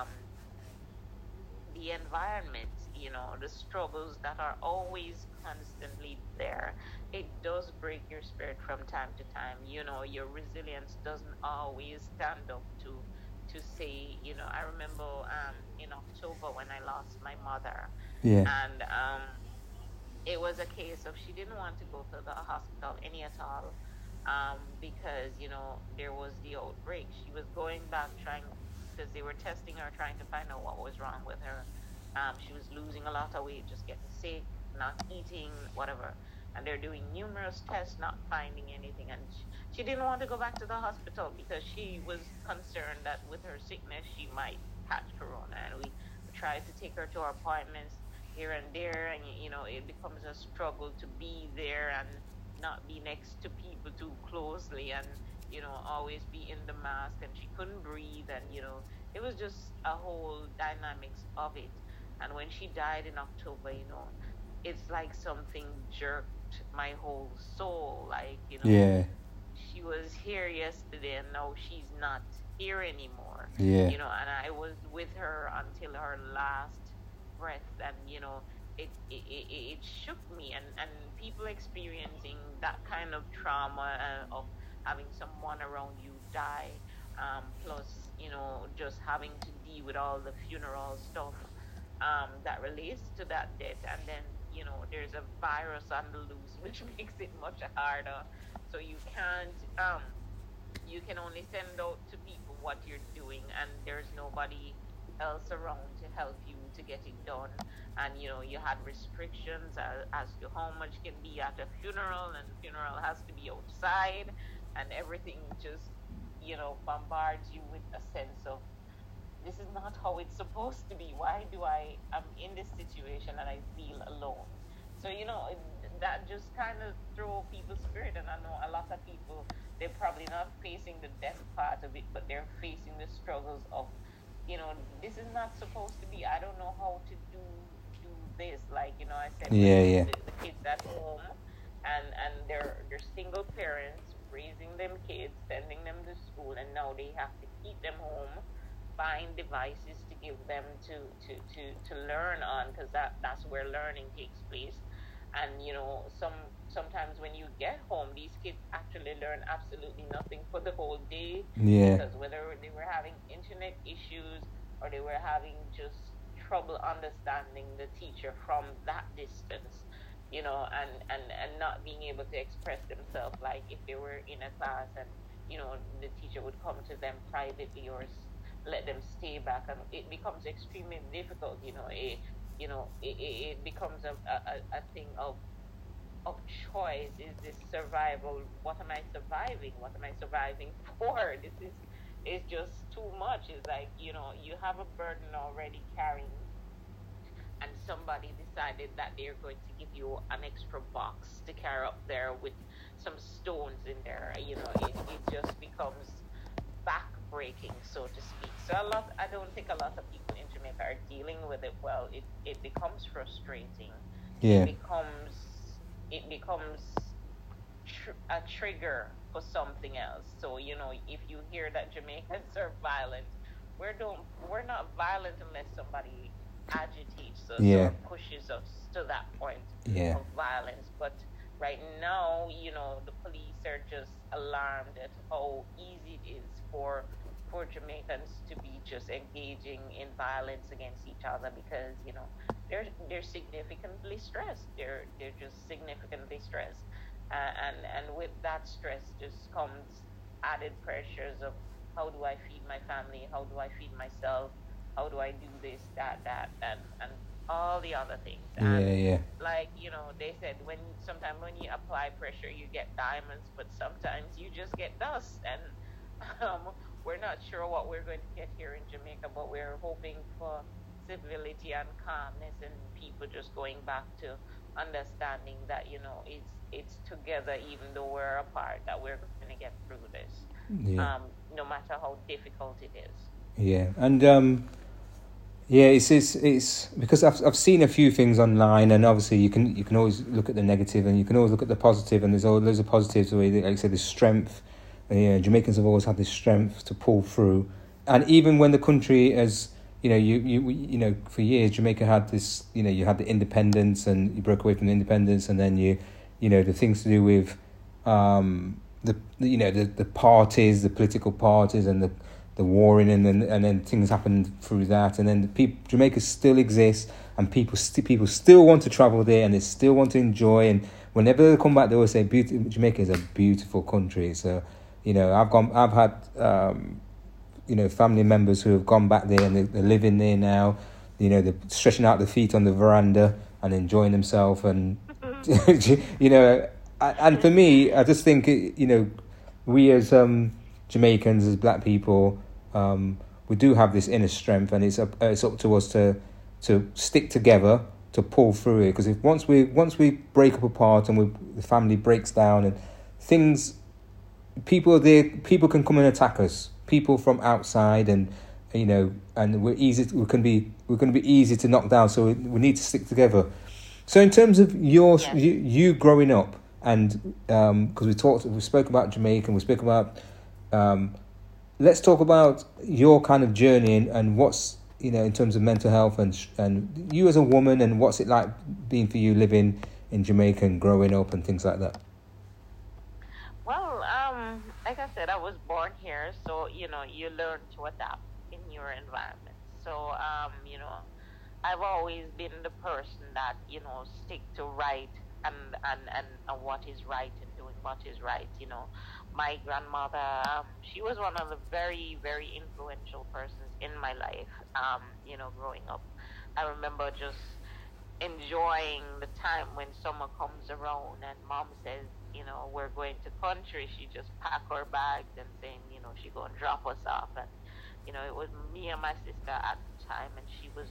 the environment, the struggles that are always constantly there. It does break your spirit from time to time. Your resilience doesn't always stand up to say, I remember in October when I lost my mother. Yeah. And it was a case of she didn't want to go to the hospital any at all, because there was the outbreak. She was going back trying, because they were testing her, trying to find out what was wrong with her. She was losing a lot of weight, just getting sick, not eating, whatever. And they're doing numerous tests, not finding anything. And she didn't want to go back to the hospital because she was concerned that with her sickness she might catch corona. And we tried to take her to our appointments here and there, and it becomes a struggle to be there and not be next to people too closely, and always be in the mask, and she couldn't breathe, and it was just a whole dynamics of it. And when she died in October, it's like something jerked my whole soul, like Yeah. she was here yesterday and now she's not here anymore. Yeah. And I was with her until her last breath, and it shook me. And people experiencing that kind of trauma, of having someone around you die, plus, just having to deal with all the funeral stuff that relates to that death. And then, there's a virus on the loose, which makes it much harder. So you can only send out to people what you're doing, and there's nobody else around to help you to get it done. And you had restrictions as to how much can be at a funeral, and the funeral has to be outside, and everything just bombards you with a sense of, this is not how it's supposed to be. Why do I'm in this situation and I feel alone? So that just kind of throw people's spirit. And I know a lot of people, they're probably not facing the death part of it, but they're facing the struggles of, this is not supposed to be. I don't know how to do this. Like, I said, the kids at home, and they're single parents raising them kids, sending them to school, and now they have to keep them home, find devices to give them to learn on, because that's where learning takes place. And sometimes when you get home, these kids actually learn absolutely nothing for the whole day, because whether they were having internet issues or they were having just trouble understanding the teacher from that distance, and not being able to express themselves, like if they were in a class and the teacher would come to them privately or let them stay back, and it becomes extremely difficult. It becomes a thing of choice. Is this survival? What am I surviving? What am I surviving for? This is just too much. It's like, you have a burden already carrying, and somebody decided that they're going to give you an extra box to carry up there with some stones in there. It just becomes back-breaking, so to speak. So I don't think a lot of people in Jamaica are dealing with it well. It becomes frustrating. Yeah. It becomes a trigger for something else. So, if you hear that Jamaicans are violent, we're not violent unless somebody agitates us or pushes us to that point of violence. But right now, the police are just alarmed at how easy it is for Jamaicans to be just engaging in violence against each other, because they're significantly stressed. They're just significantly stressed, and with that stress just comes added pressures of, how do I feed my family? How do I feed myself? How do I do this, that, and all the other things? And like, they said, sometimes when you apply pressure, you get diamonds, but sometimes you just get dust. And we're not sure what we're going to get here in Jamaica, but we're hoping for civility and calmness, and people just going back to understanding that, it's together, even though we're apart, that we're going to get through this, no matter how difficult it is. Yeah, and it's because I've seen a few things online, and obviously you can always look at the negative, and you can always look at the positive, and there's loads of positives where, like I said, there's strength. Jamaicans have always had this strength to pull through, and even when the country has, for years Jamaica had this, you had the independence, and you broke away from the independence, and then the things to do with the parties, the political parties, and the warring, and then things happened through that, and then Jamaica still exists, and people still want to travel there, and they still want to enjoy, and whenever they come back, they always say Jamaica is a beautiful country. So I've had family members who have gone back there, and they're living there now. They're stretching out their feet on the veranda and enjoying themselves, and and for me, I just think we as Jamaicans, as black people, we do have this inner strength, and it's up to us to stick together, to pull through it. Because if once we break up apart, and the family breaks down, and things, people can come and attack us, people from outside, and and we're going to be easy to knock down. So we need to stick together. So in terms of you growing up, and because we spoke about Jamaica, and we spoke about, let's talk about your kind of journey, and what's, in terms of mental health, and you as a woman, and what's it like being for you living in Jamaica and growing up and things like that. Well, like I said, I was born here, so you learn to adapt in your environment. So I've always been the person that stick to right and what is right and doing what is right. My grandmother, she was one of the very very influential persons in my life. Growing up, I remember just enjoying the time when summer comes around and mom says, we're going to country. She just pack her bags and saying, she gonna drop us off. And it was me and my sister at the time, and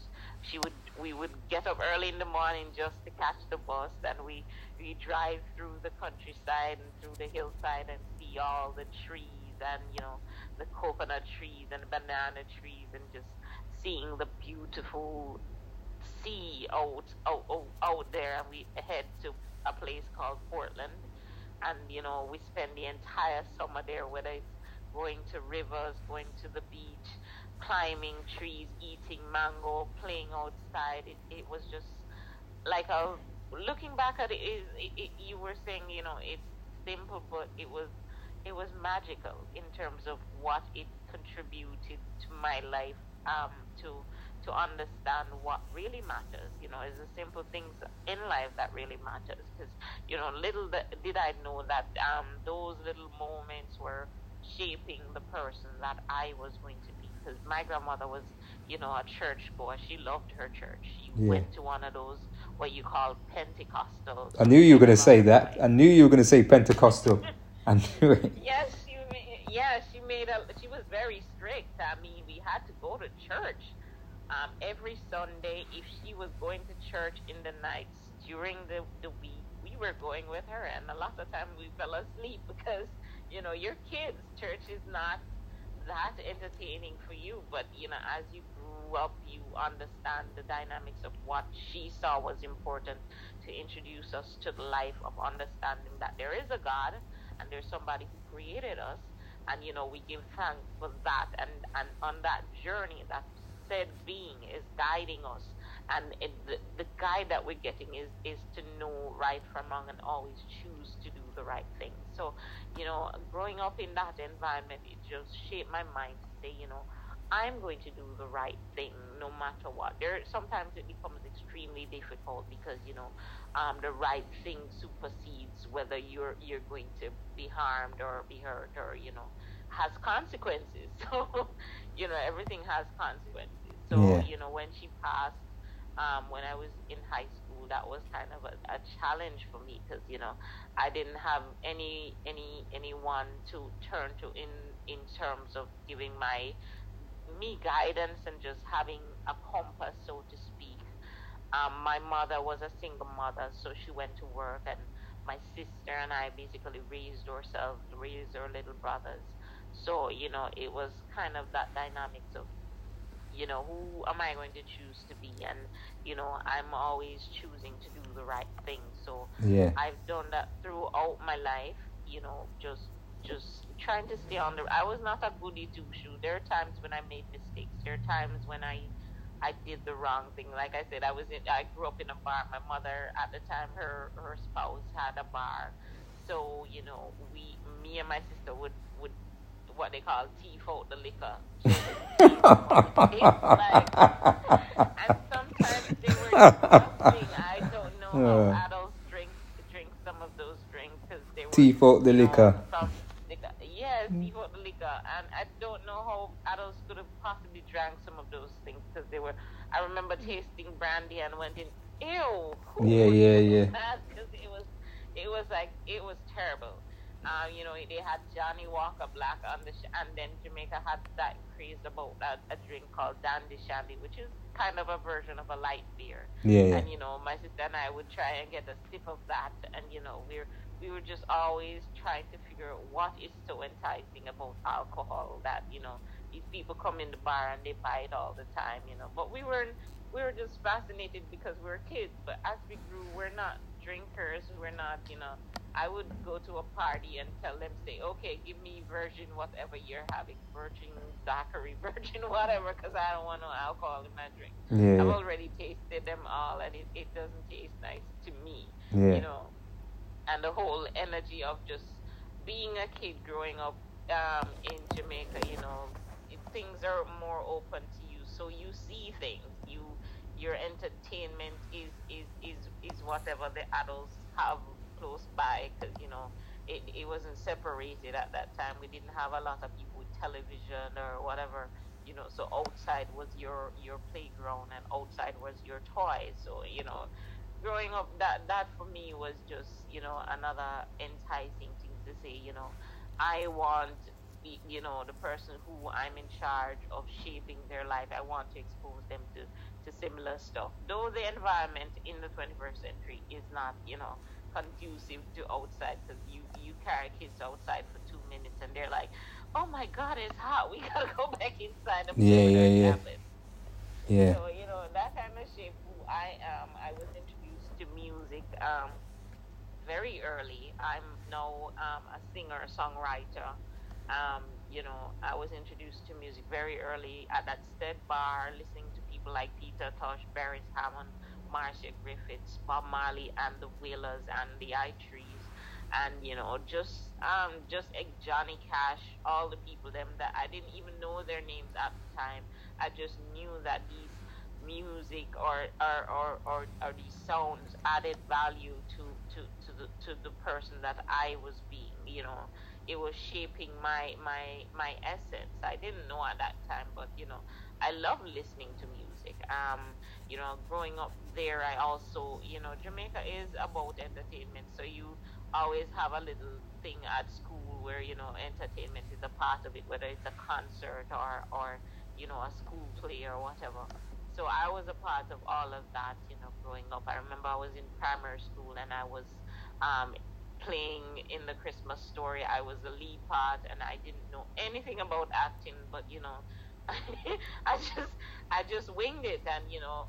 we would get up early in the morning just to catch the bus, and we drive through the countryside and through the hillside and see all the trees and the coconut trees and banana trees, and just seeing the beautiful sea out there. And we head to a place called Portland, and we spend the entire summer there, whether it's going to rivers, going to the beach, climbing trees, eating mango, playing outside. It was just like a looking back at you were saying, it's simple, but it was magical in terms of what it contributed to my life, to understand what really matters. Is the simple things in life that really matters. Because little did I know that those little moments were shaping the person that I was going to be. Because my grandmother was, a church goer. She loved her church. She went to one of those what you call Pentecostals. I knew you were going to say that. I knew you were going to say Pentecostal. I knew it. Yes, she was very strict. I mean, we had to go to church every Sunday. If she was going to church in the nights during the week, we were going with her, and a lot of times we fell asleep because your kids. Church is not that entertaining for you, but as you grew up, you understand the dynamics of what she saw was important to introduce us to the life of understanding that there is a God and there's somebody who created us, and we give thanks for that, and on that journey that said being is guiding us, and the guide that we're getting is to know right from wrong and always choose to do the right thing. So growing up in that environment, it just shaped my mind to say, I'm going to do the right thing no matter what. Sometimes it becomes extremely difficult because the right thing supersedes whether you're going to be harmed or be hurt, or has consequences. So everything has consequences. So when she passed, when I was in high school, that was kind of a challenge for me because I didn't have anyone to turn to in terms of giving me guidance and just having a compass, so to speak. My mother was a single mother, so she went to work, and my sister and I basically raised ourselves, raised our little brothers. So it was kind of that dynamics of who am I going to choose to be? And I'm always choosing to do the right thing. So I've done that throughout my life. Just trying to stay on the. I was not a goody two shoe. There are times when I made mistakes. There are times when I did the wrong thing. Like I said, I grew up in a bar. My mother at the time, her spouse had a bar. So me and my sister would what they call thief out the liquor. And sometimes they were disgusting. I don't know how adults drink some of those drinks because they were thief out the liquor. Yes, thief out the liquor, and I don't know how adults could have possibly drank some of those things because they were. I remember tasting brandy and went in, ew. Yeah. Because it was terrible. They had Johnny Walker Black on and then Jamaica had that craze about a drink called Dandy Shandy, which is kind of a version of a light beer. Yeah. And my sister and I would try and get a sip of that, and we were just always trying to figure out what is so enticing about alcohol that these people come in the bar and they buy it all the time. But we were just fascinated because we were kids. But as we grew, we're not drinkers. We're not. I would go to a party and tell them, say, okay, give me virgin whatever you're having, virgin daiquiri, virgin whatever, because I don't want no alcohol in my drink. Yeah. I've already tasted them all, and it doesn't taste nice to me. Yeah. And the whole energy of just being a kid growing up in Jamaica, things are more open to you, so you see things. Your entertainment is whatever the adults have close by, because it wasn't separated at that time. We didn't have a lot of people with television or whatever. So outside was your playground, and outside was your toys. So growing up, that for me was just another enticing thing to say. I want the person who I'm in charge of shaping their life. I want to expose them to similar stuff, though the environment in the 21st century is not conducive to outside, because you carry kids outside for 2 minutes and they're like, oh my god, it's hot, we gotta go back inside and Yeah, play with yeah, our yeah. tablets. Yeah. So that kind of shaped who I am. I was introduced to music very early. I'm now a singer, songwriter. I was introduced to music very early at that Stead Bar, listening to people like Peter Tosh, Beres Hammond, Marcia Griffiths, Bob Marley, and the Wailers, and the I Trees, and Johnny Cash, all the people them that I didn't even know their names at the time. I just knew that these music or these sounds added value to the person that I was being. It was shaping my essence. I didn't know at that time, but I love listening to music. Growing up there, I also, Jamaica is about entertainment, so you always have a little thing at school where entertainment is a part of it, whether it's a concert or a school play or whatever. So I was a part of all of that, growing up. I remember I was in primary school, and I was um, playing in the Christmas story. I was the lead part, and I didn't know anything about acting, but I just winged it, and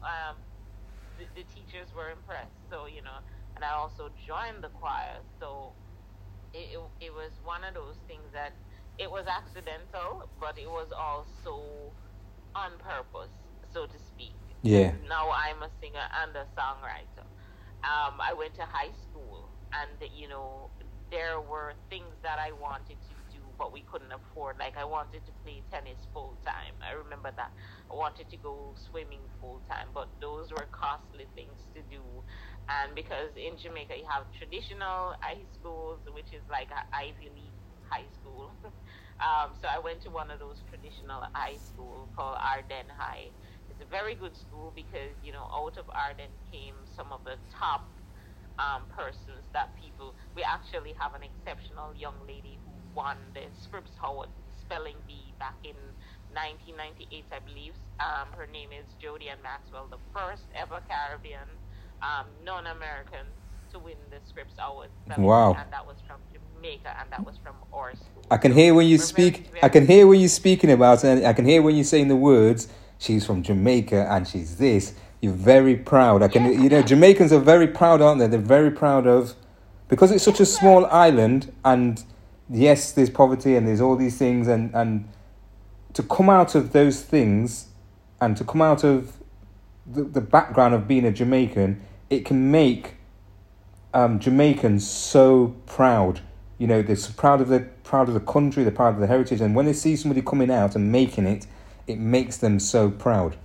the teachers were impressed. So and I also joined the choir. So it was one of those things that it was accidental, but it was also on purpose, so to speak. Yeah. Now I'm a singer and a songwriter. I went to high school, and there were things that I wanted to do, but we couldn't afford. Like, I wanted to play tennis full time. I remember that. I wanted to go swimming full time, but those were costly things to do. And because in Jamaica you have traditional high schools, which is like an Ivy League high school. So I went to one of those traditional high school called Arden High. It's a very good school because out of Arden came some of the top persons that people. We actually have an exceptional young lady who won the Scripps Howard Spelling Bee back in 1998, I believe. Her name is Jody Ann Maxwell, the first ever Caribbean non-American to win the Scripps Award. Wow. And that was from Jamaica, and that was from our school. I can hear when you speak. I can hear when you're speaking about it, and I can hear when you're saying the words. She's from Jamaica, and she's this. You're very proud. Jamaicans are very proud, aren't they? They're very proud of, because it's such a small island, and yes, there's poverty and there's all these things, and to come out of those things, and to come out of the background of being a Jamaican, it can make Jamaicans so proud. They're so proud of the country, they're proud of the heritage, and when they see somebody coming out and making it, it makes them so proud.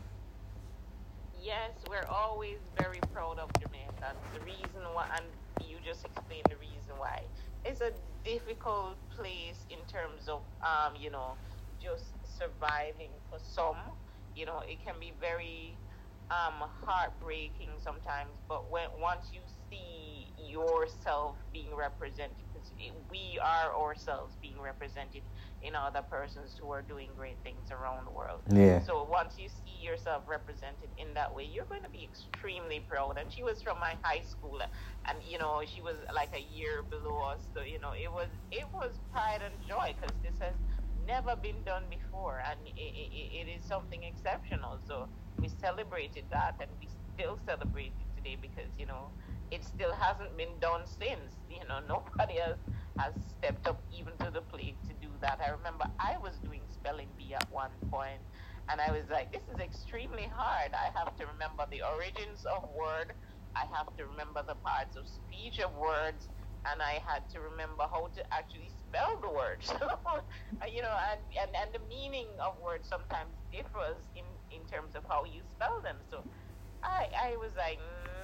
Yes, we're always very proud of Jamaica. The reason why, and you just explained the reason why. It's a difficult place in terms of just surviving for some. It can be very heartbreaking sometimes, but once you see yourself being represented, because we are ourselves being represented in other persons who are doing great things around the world. Yeah. So once you see yourself represented in that way, you're going to be extremely proud. And she was from my high school, and she was like a year below us. So it was pride and joy, because this has never been done before, and it is something exceptional. So we celebrated that, and we still celebrate it today, because it still hasn't been done since. Nobody else has stepped up even to the plate to do that. I remember I was doing spelling bee at one point, and I was like, this is extremely hard. I have to remember the origins of word, I have to remember the parts of speech of words, and I had to remember how to actually spell the words. And the meaning of words sometimes differs in terms of how you spell them. So I was like,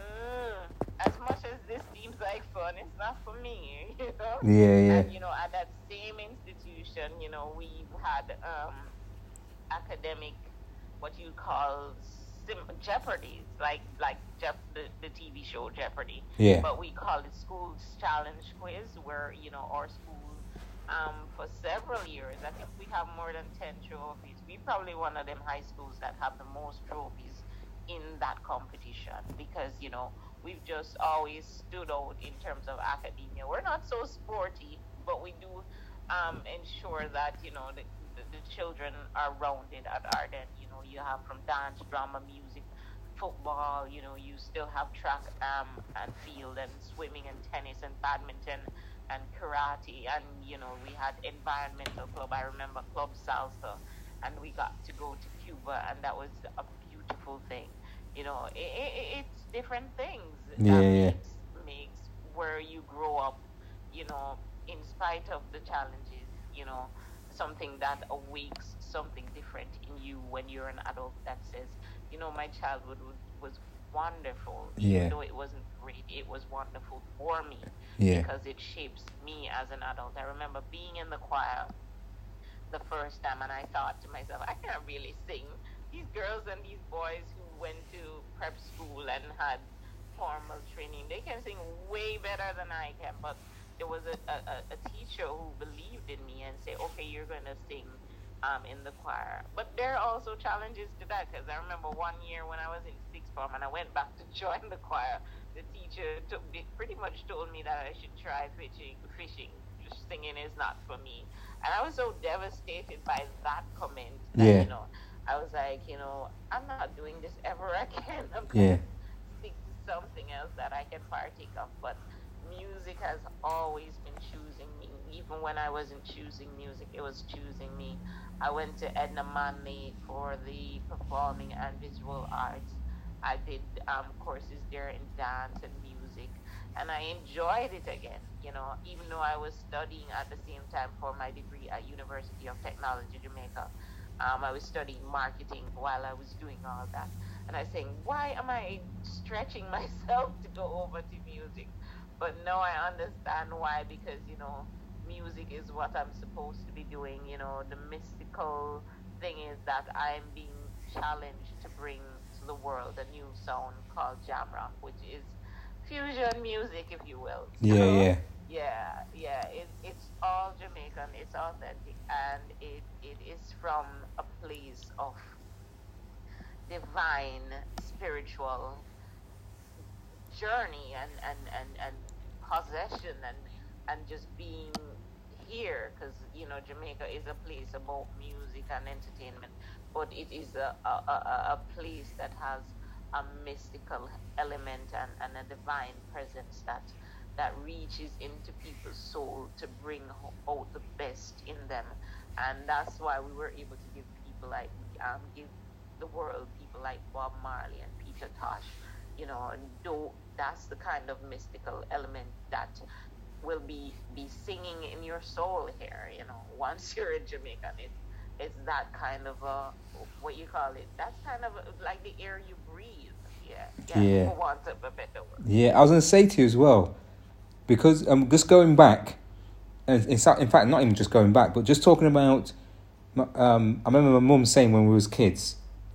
as much as this seems like fun, it's not for me, you know. Yeah, yeah. And at that same institution, we had academic, what you call Jeopardies, like the TV show Jeopardy. Yeah. But we call it School's Challenge Quiz, where our school, for several years, I think we have more than 10 trophies. We're probably one of them high schools that have the most trophies in that competition, because we've just always stood out in terms of academia. We're not so sporty, but we do ensure that the children are rounded at Arden. You have from dance, drama, music, football. You still have track and field and swimming and tennis and badminton and karate, and we had environmental club. I remember Club Salsa, and we got to go to Cuba, and that was a beautiful thing. It's different things Yeah, that yeah. makes where you grow up, in spite of the challenges, something that awakes something different in you when you're an adult, that says, my childhood was wonderful. Yeah. Even though it wasn't great, it was wonderful for me. Yeah. Because it shapes me as an adult. I remember being in the choir the first time, and I thought to myself, I can't really sing. These girls and these boys who went to prep school and had formal training, they can sing way better than I can. But there was a teacher who believed in me and said, okay, you're going to sing in the choir. But there are also challenges to that, because I remember one year when I was in sixth form and I went back to join the choir, the teacher pretty much told me that I should try fishing. Just singing is not for me. And I was so devastated by that comment that, Yeah. I was like, I'm not doing this ever again. I'm Yeah. going to stick to something else that I can partake of. But music has always been choosing me. Even when I wasn't choosing music, it was choosing me. I went to Edna Manley for the performing and visual arts. I did courses there in dance and music, and I enjoyed it again. Even though I was studying at the same time for my degree at University of Technology, Jamaica. I was studying marketing while I was doing all that. And I was saying, why am I stretching myself to go over to music? But now I understand why, because, music is what I'm supposed to be doing. The mystical thing is that I'm being challenged to bring to the world a new sound called jam rock, which is fusion music, if you will. Yeah, yeah. It's all Jamaican, it's authentic, and it is from a place of divine spiritual journey and possession and just being here, because Jamaica is a place about music and entertainment, but it is a place that has a mystical element and a divine presence that reaches into people's soul to bring out the best in them. And that's why we were able to give people like give the world people like Bob Marley and Peter Tosh, and though that's the kind of mystical element that will be singing in your soul here, once you're in Jamaica. It's that kind of what you call it, that's kind of like the air you breathe. Yeah. For want of a better word. Yeah, I was going to say to you as well, because just going back, and in fact, not even just going back, but just talking about, I remember my mum saying when we was kids,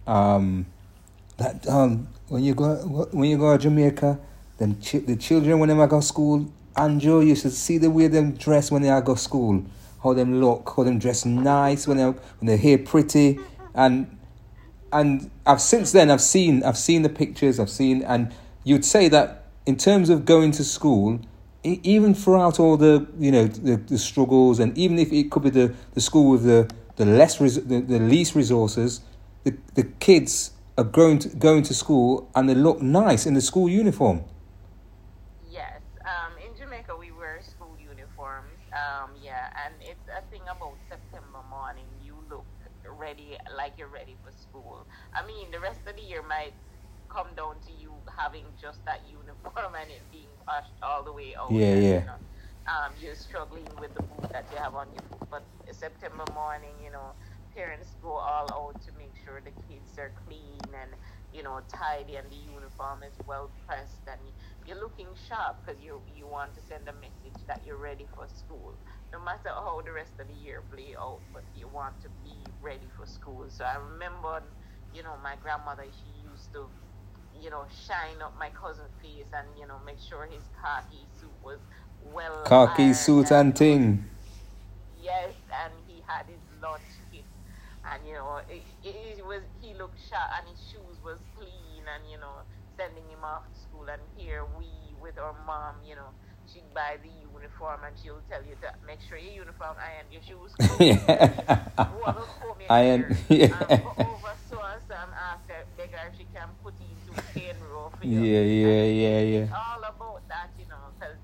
that when you go to Jamaica, then the children when they go to school, Andrew, you should see the way them dress when they go to school, how them look, how them dress nice when they hair pretty, and I've since then I've seen the pictures, and you'd say that in terms of going to school, even throughout all the the struggles, and even if it could be the school with the least resources, the kids are going to school and they look nice in the school uniform. Yes, in Jamaica we wear school uniforms. And it's a thing about September morning. You look ready, like you're ready for school. I mean, the rest of the year might come down to you having just that uniform and it being pushed all the way out. Yeah. you're struggling with the boot that you have on your foot. But September morning, parents go all out to make sure the kids are clean and tidy, and the uniform is well pressed, and you're looking sharp because you want to send a message that you're ready for school. No matter how the rest of the year play out, but you want to be ready for school. So I remember, my grandmother, she used to, shine up my cousin's face and, make sure his khaki suit was well Khaki ironed. suit and thing. Yes, and he had his lunch kit, and it was, he looked sharp, and his shoes was clean, and sending him off to school. And here we with our mom, she'd buy the uniform, and she'll tell you to make sure your uniform iron, your shoes clean. Whoever comb your Iron, hair, yeah. go over so and so and ask her, beg her if she can put it into a cane row for you. Yeah. It's all about that, because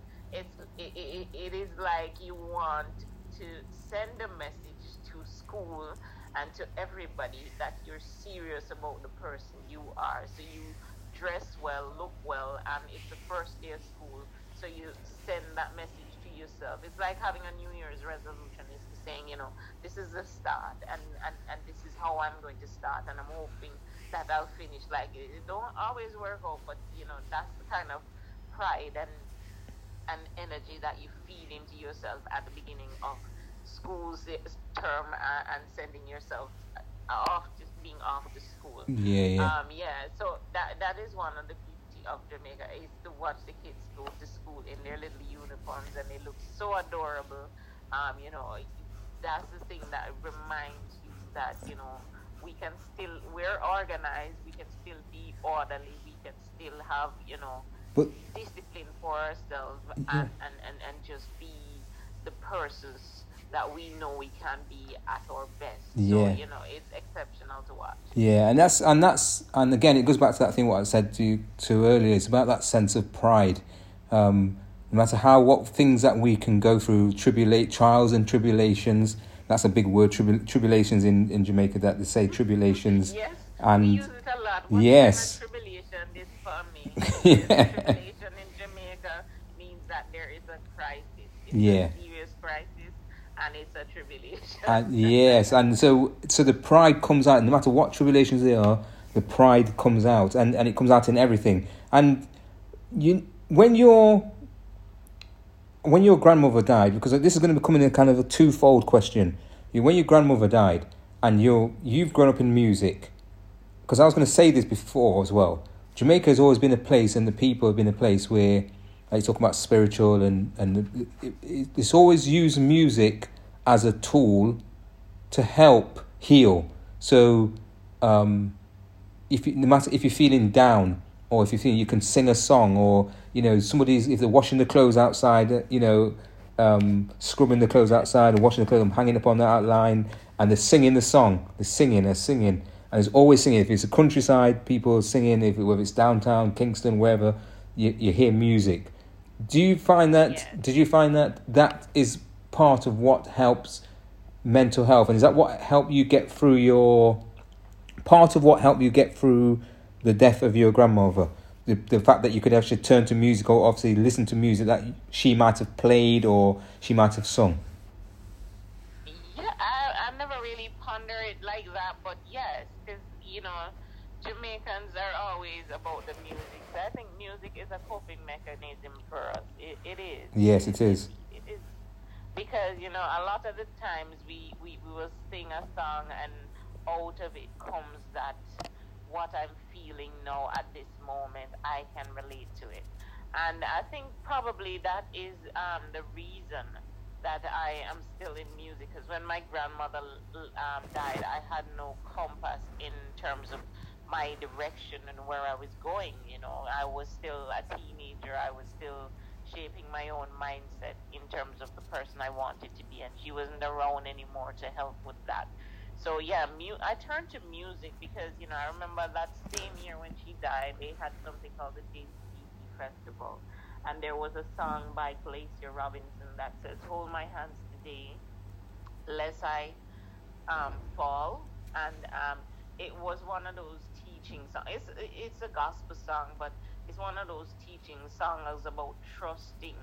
it is like you want to send a message to school and to everybody that you're serious about the person you are. So you dress well, look well, and it's the first day of school. So you send that message to yourself. It's like having a New Year's resolution. Is saying, this is the start, and this is how I'm going to start, and I'm hoping that I'll finish. Like, it don't always work out, but that's the kind of pride and energy that you feed into yourself at the beginning of school's term, and sending yourself off, just being off to school. Yeah. So that is one of the beauty of Jamaica, is to watch the kids go to school in their little uniforms, and they look so adorable. That's the thing that reminds you that we're organized, we can still be orderly, we can still have But discipline for ourselves, and just be the persons that we know we can be at our best. Yeah. So, it's exceptional to watch. yeah, and again, it goes back to that thing what I said to earlier. It's about that sense of pride. No matter what things that we can go through, trials and tribulations. That's a big word, tribulations in Jamaica, that they say tribulations. Yes, and we use it a lot. What yes. kind of tribulation is for me? Yeah. Tribulation in Jamaica means that there is a crisis. It's Yeah. a serious crisis, and it's a tribulation. Yes, and so the pride comes out. No matter what tribulations they are, the pride comes out, and it comes out in everything. And when your grandmother died, because this is going to become a kind of a twofold question. When your grandmother died, and you've grown up in music, because I was going to say this before as well. Jamaica has always been a place, and the people have been a place where, like, you talk about spiritual, and it's always used music as a tool to help heal. So, no matter if you're feeling down, or if you think you can sing a song, or if they're washing the clothes outside, scrubbing the clothes outside and washing the clothes and hanging up on the outline, and they're singing the song, they're singing, and it's always singing. If it's a countryside, people are singing. Whether it's downtown, Kingston, wherever, you hear music. Do you find that? Yes. Did you find that is part of what helps mental health, and is that what helped you get through the death of your grandmother? The fact that you could actually turn to music, or obviously listen to music that she might have played or she might have sung. Yeah, I never really ponder it like that, but yes, because Jamaicans are always about the music. So I think music is a coping mechanism for us. It is. Yes, it is. It is, because a lot of the times we will sing a song, and out of it comes that what I'm feeling now at this moment, I can relate to it. And I think probably that is the reason that I am still in music, because when my grandmother died, I had no compass in terms of my direction and where I was going. I was still a teenager. I was still shaping my own mindset in terms of the person I wanted to be, and she wasn't around anymore to help with that. So yeah, I turned to music because I remember that same year when she died, they had something called the JCC Festival, and there was a song by Glacier Robinson that says, "Hold my hands today, lest I fall," and it was one of those teaching songs. It's a gospel song, but it's one of those teaching songs about trusting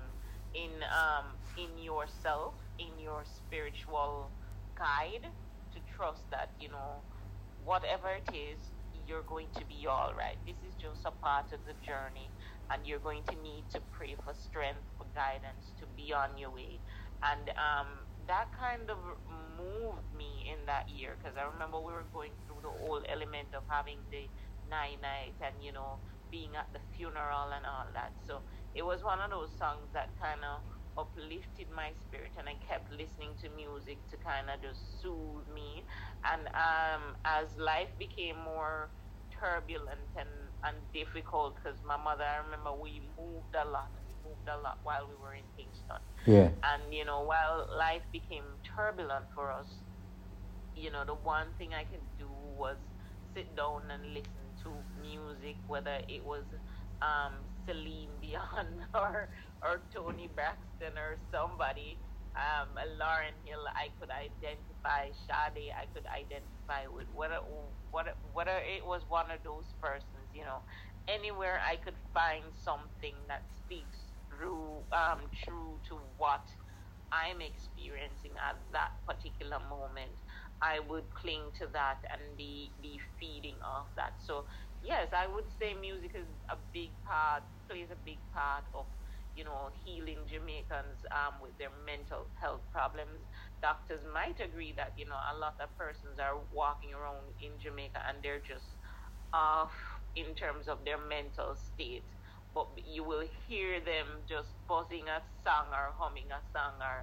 in yourself, in your spiritual guide, to trust that, whatever it is, you're going to be all right. This is just a part of the journey, and you're going to need to pray for strength, for guidance to be on your way. And that kind of moved me in that year, because I remember we were going through the whole element of having the night and, being at the funeral and all that. So it was one of those songs that kind of uplifted my spirit, and I kept listening to music to kind of just soothe me. And as life became more turbulent and difficult, because my mother, I remember we moved a lot. We moved a lot while we were in Kingston. Yeah. And, while life became turbulent for us, the one thing I could do was sit down and listen to music, whether it was Celine Dion or Tony Braxton or somebody, Lauryn Hill. I could identify Sade. I could identify with whether it was one of those persons. Anywhere I could find something that speaks true to what I'm experiencing at that particular moment, I would cling to that and be feeding off that. So yes, I would say music is plays a big part of, healing Jamaicans with their mental health problems. Doctors might agree that, a lot of persons are walking around in Jamaica and they're just off in terms of their mental state. But you will hear them just buzzing a song or humming a song, or,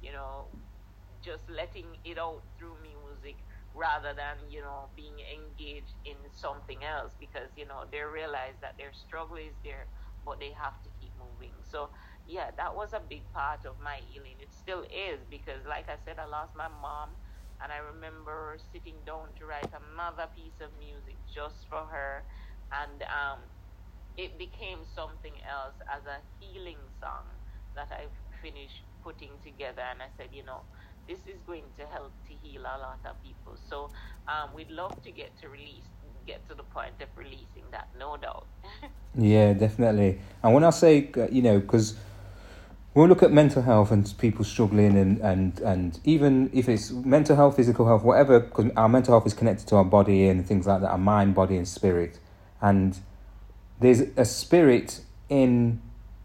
just letting it out through music, rather than, being engaged in something else, because, they realize that their struggle is there, but they have to keep moving. So yeah, that was a big part of my healing. It still is, because like I said, I lost my mom, and I remember sitting down to write another piece of music just for her, and it became something else as a healing song that I finished putting together, and I said, this is going to help to heal a lot of people. So we'd love to get to the point of releasing that, no doubt. Yeah, definitely. And when I say, because when we look at mental health and people struggling, and even if it's mental health, physical health, whatever, because our mental health is connected to our body and things like that, our mind, body and spirit. And there's a spirit in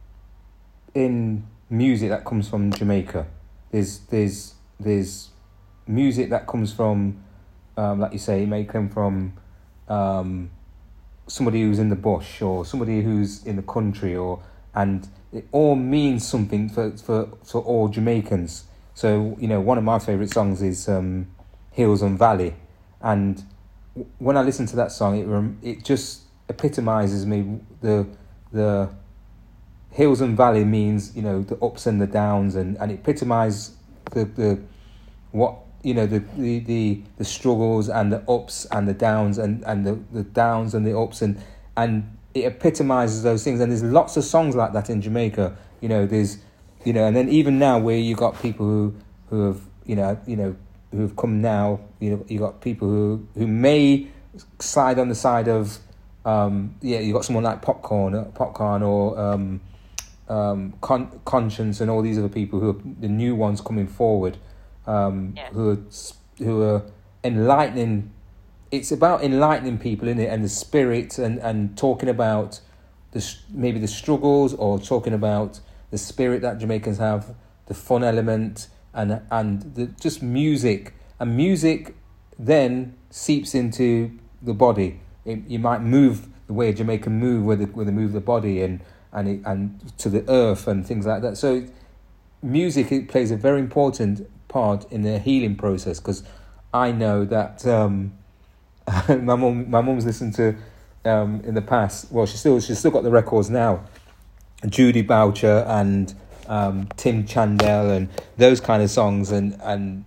music that comes from Jamaica. There's music that comes from, like you say, it may come from somebody who's in the bush or somebody who's in the country, and it all means something for all Jamaicans. So, one of my favourite songs is Hills and Valley, and when I listen to that song, it just epitomises me. The Hills and Valley means, the ups and the downs, and it epitomises the struggles and the ups and the downs, and the downs and the ups, and it epitomises those things. And there's lots of songs like that in Jamaica. There's and then even now, where you got people who have who have come now, you got people who may side on the side of you got someone like Popcorn or Conscience, and all these other people who are the new ones coming forward, who are enlightening. It's about enlightening people, isn't it? And the spirit, and talking about maybe the struggles, or talking about the spirit that Jamaicans have, the fun element, and just music. And music then seeps into the body. You might move the way a Jamaican move, where they move the body and to the earth and things like that. So music, it plays a very important part in the healing process, because I know that my mum's listened to in the past. Well, she's still got the records now. Judy Boucher and Tim Chandel and those kind of songs, and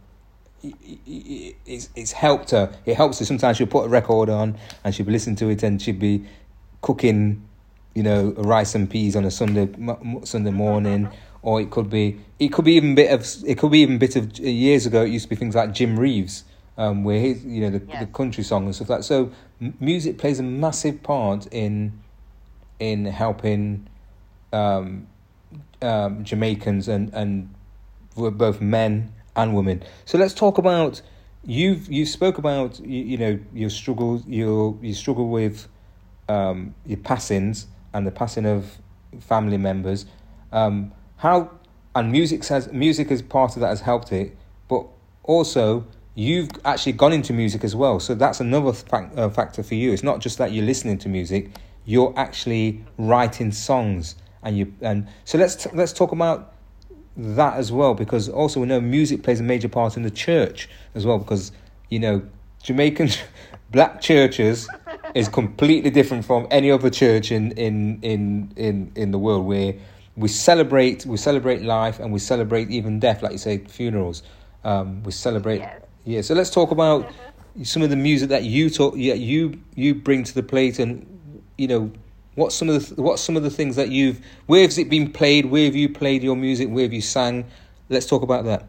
it's helped her. It helps her. Sometimes she'll put a record on and she'll be listening to it, and she'll be cooking, rice and peas on a Sunday morning. Or it could be even bit of years ago. It used to be things like Jim Reeves, where his, the country song and stuff like that. So music plays a massive part in helping Jamaicans, and we're both men and women. So let's talk about you spoke about you know your struggles, you struggle with your passings and the passing of family members. How and music as part of that has helped it, but also you've actually gone into music as well. So that's another factor for you. It's not just that you're listening to music; you're actually writing songs, and so let's talk about that as well, because also we know music plays a major part in the church as well, because you know Jamaican black churches is completely different from any other church in the world, where we celebrate life, and we celebrate even death, like you say, funerals. We celebrate. Yes. Yeah. So let's talk about some of the music that you bring to the plate, and you know what's some of the things that where has it been played? Where have you played your music? Where have you sang? Let's talk about that.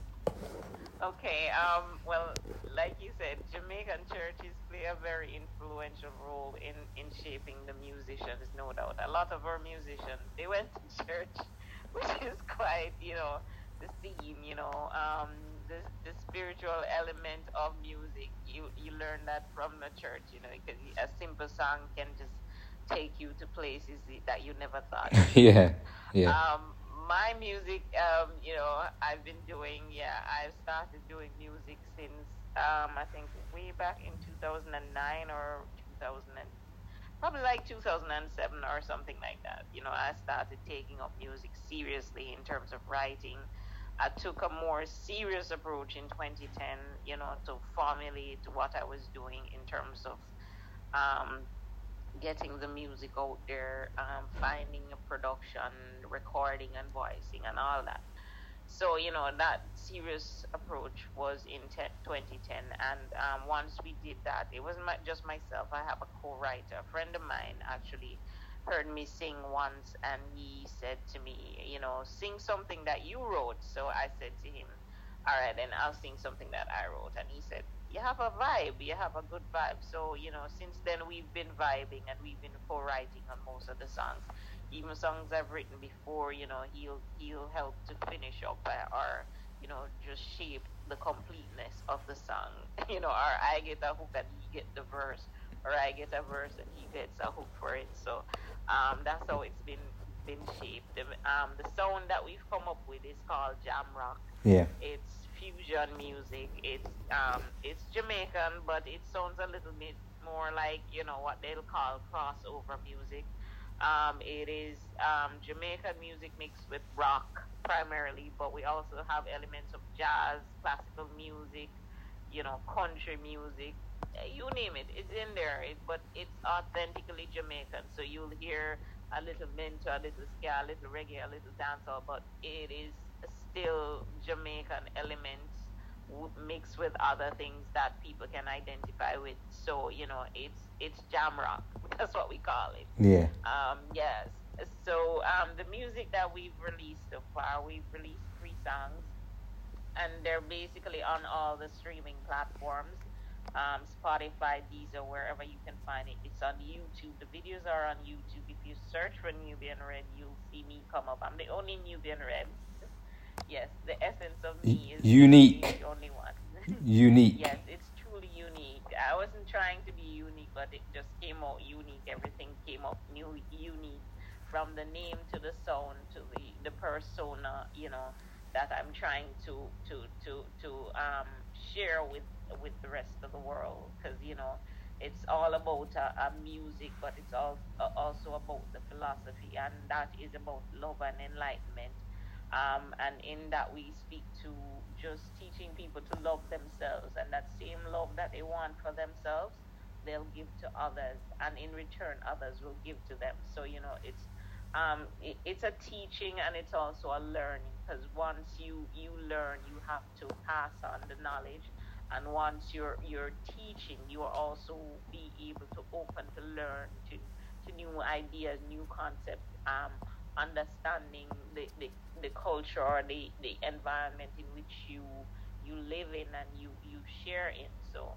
Okay. Well, like you said, Jamaican churches play a very influential role in shaping the musicians, no doubt. A lot of our musicians, they went to church, which is quite, the scene, the spiritual element of music. You learn that from the church, because a simple song can just take you to places that you never thought you could Yeah, go. yeah, My music, I've been doing, I've started doing music since, I think way back in 2009 or 2000, probably like 2007 or something like that. I started taking up music seriously in terms of writing. I took a more serious approach in 2010, to formulate what I was doing in terms of um, getting the music out there, finding a production, recording and voicing and all that. So, that serious approach was in 2010. And once we did that, it wasn't just myself. I have a co-writer, a friend of mine actually heard me sing once, and he said to me, sing something that you wrote. So I said to him, all right, then I'll sing something that I wrote. And he said, you have a vibe, you have a good vibe. So, since then we've been vibing, and we've been co-writing on most of the songs. Even songs I've written before, he'll help to finish up, or just shape the completeness of the song. Or I get a hook and he get the verse, or I get a verse and he gets a hook for it. So that's how it's been shaped. The sound that we've come up with is called jam rock. yeah. It's fusion music. It's Jamaican, but it sounds a little bit more like what they'll call crossover music. It is Jamaican music mixed with rock primarily, but we also have elements of jazz, classical music, country music. You name it, it's in there. But it's authentically Jamaican. So you'll hear a little mento, a little ska, a little reggae, a little dancehall, but it is still Jamaican elements mixed with other things that people can identify with. So it's jam rock. That's what we call it. Yeah. Yes. So the music that we've released so far, we've released 3 songs, and they're basically on all the streaming platforms. Spotify, Deezer, wherever you can find it. It's on YouTube. The videos are on YouTube. If you search for Nubian Red, you'll see me come up. I'm the only Nubian Red. Yes, the essence of me is unique. the only one. Unique. Yes, it's truly unique. I wasn't trying to be unique, but it just came out unique. Everything came up unique, from the name to the sound to the persona, that I'm trying to share with the rest of the world, because it's all about a music, but it's also about the philosophy, and that is about love and enlightenment. And in that, we speak to just teaching people to love themselves, and that same love that they want for themselves, they'll give to others, and in return, others will give to them. So it's a teaching, and it's also a learning, because once you learn, you have to pass on the knowledge, and once you're teaching, you are also be able to open to learn to new ideas, new concepts, understanding the culture, or the environment in which you live in, and you share in. So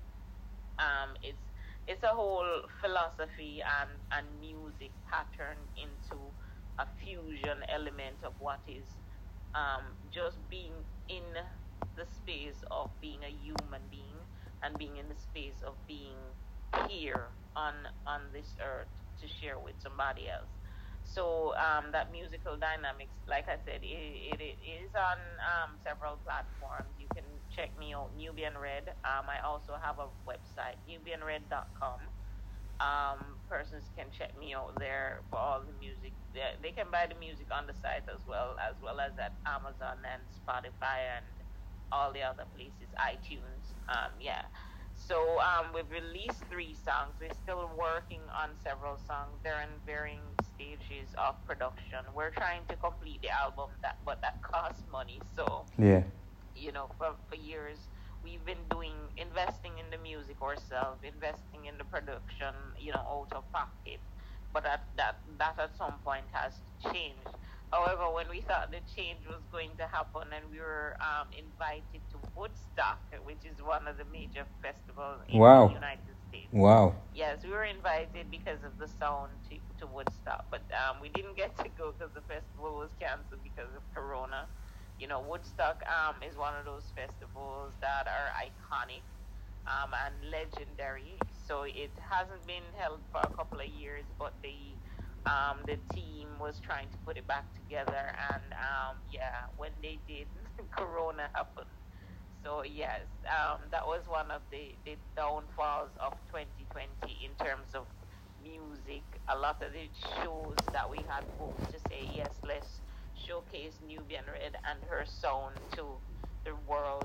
it's a whole philosophy and music pattern into a fusion element of what is just being in the space of being a human being and being in the space of being here on this earth to share with somebody else. So that musical dynamics, like I said, it is on several platforms. You can check me out, Nubian Red. I also have a website, nubianred.com. Persons can check me out there for all the music. They can buy the music on the site as well as at Amazon and Spotify and all the other places, iTunes. Yeah. So we've released 3 songs. We're still working on several songs. They're in varying stages of production. We're trying to complete the album, but that costs money. So Yeah. For years we've been investing in the music ourselves, investing in the production, out of pocket. But that at some point has changed. However, when we thought the change was going to happen and we were invited to Woodstock, which is one of the major festivals in the Wow. United States. Wow. Yes, we were invited because of the sound to Woodstock, but we didn't get to go because the festival was canceled because of Corona. Woodstock is one of those festivals that are iconic and legendary. So it hasn't been held for a couple of years, but the team was trying to put it back together, and yeah, when they did, Corona happened. So yes, that was one of the downfalls of 2020 in terms of music. A lot of the shows that we had hoped to say, yes, let's showcase Nubian Red and her sound to the world.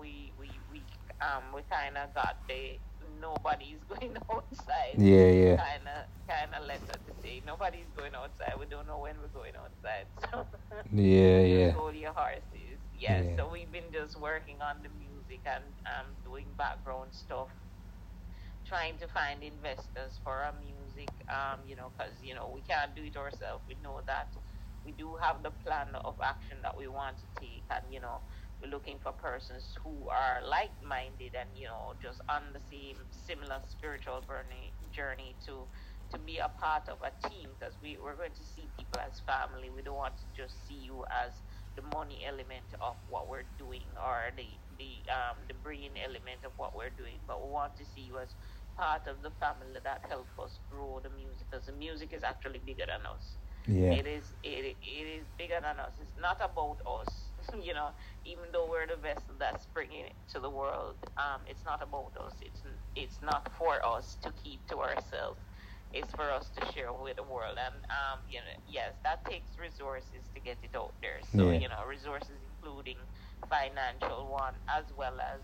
We kind of got the nobody's going outside. Yeah, yeah. Kind of letter to say nobody's going outside. We don't know when we're going outside. So Yeah, yeah. just hold your horses. Yes. Yeah. So we've been just working on the music and doing background stuff, trying to find investors for our music. Because we can't do it ourselves. We know that we do have the plan of action that we want to take, and we're looking for persons who are like-minded and just on the same similar spiritual journey to be a part of a team, because we're going to see people as family. We don't want to just see you as the money element of what we're doing, or the brain element of what we're doing, but we want to see you as part of the family that help us grow the music, because the music is actually bigger than us. Yeah. It is bigger than us. It's not about us. Even though we're the vessel that's bringing it to the world, it's not about us. It's not for us to keep to ourselves. It's for us to share with the world. And yes, that takes resources to get it out there. So Yeah. Resources including financial one, as well as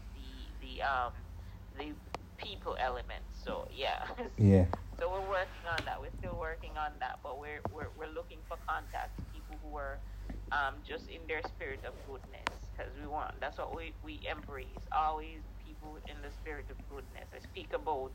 the people element. So yeah. Yeah. So we're working on that. We're still working on that, but we're looking for contacts, people who are just in their spirit of goodness, because that's what we embrace. Always people in the spirit of goodness. I speak about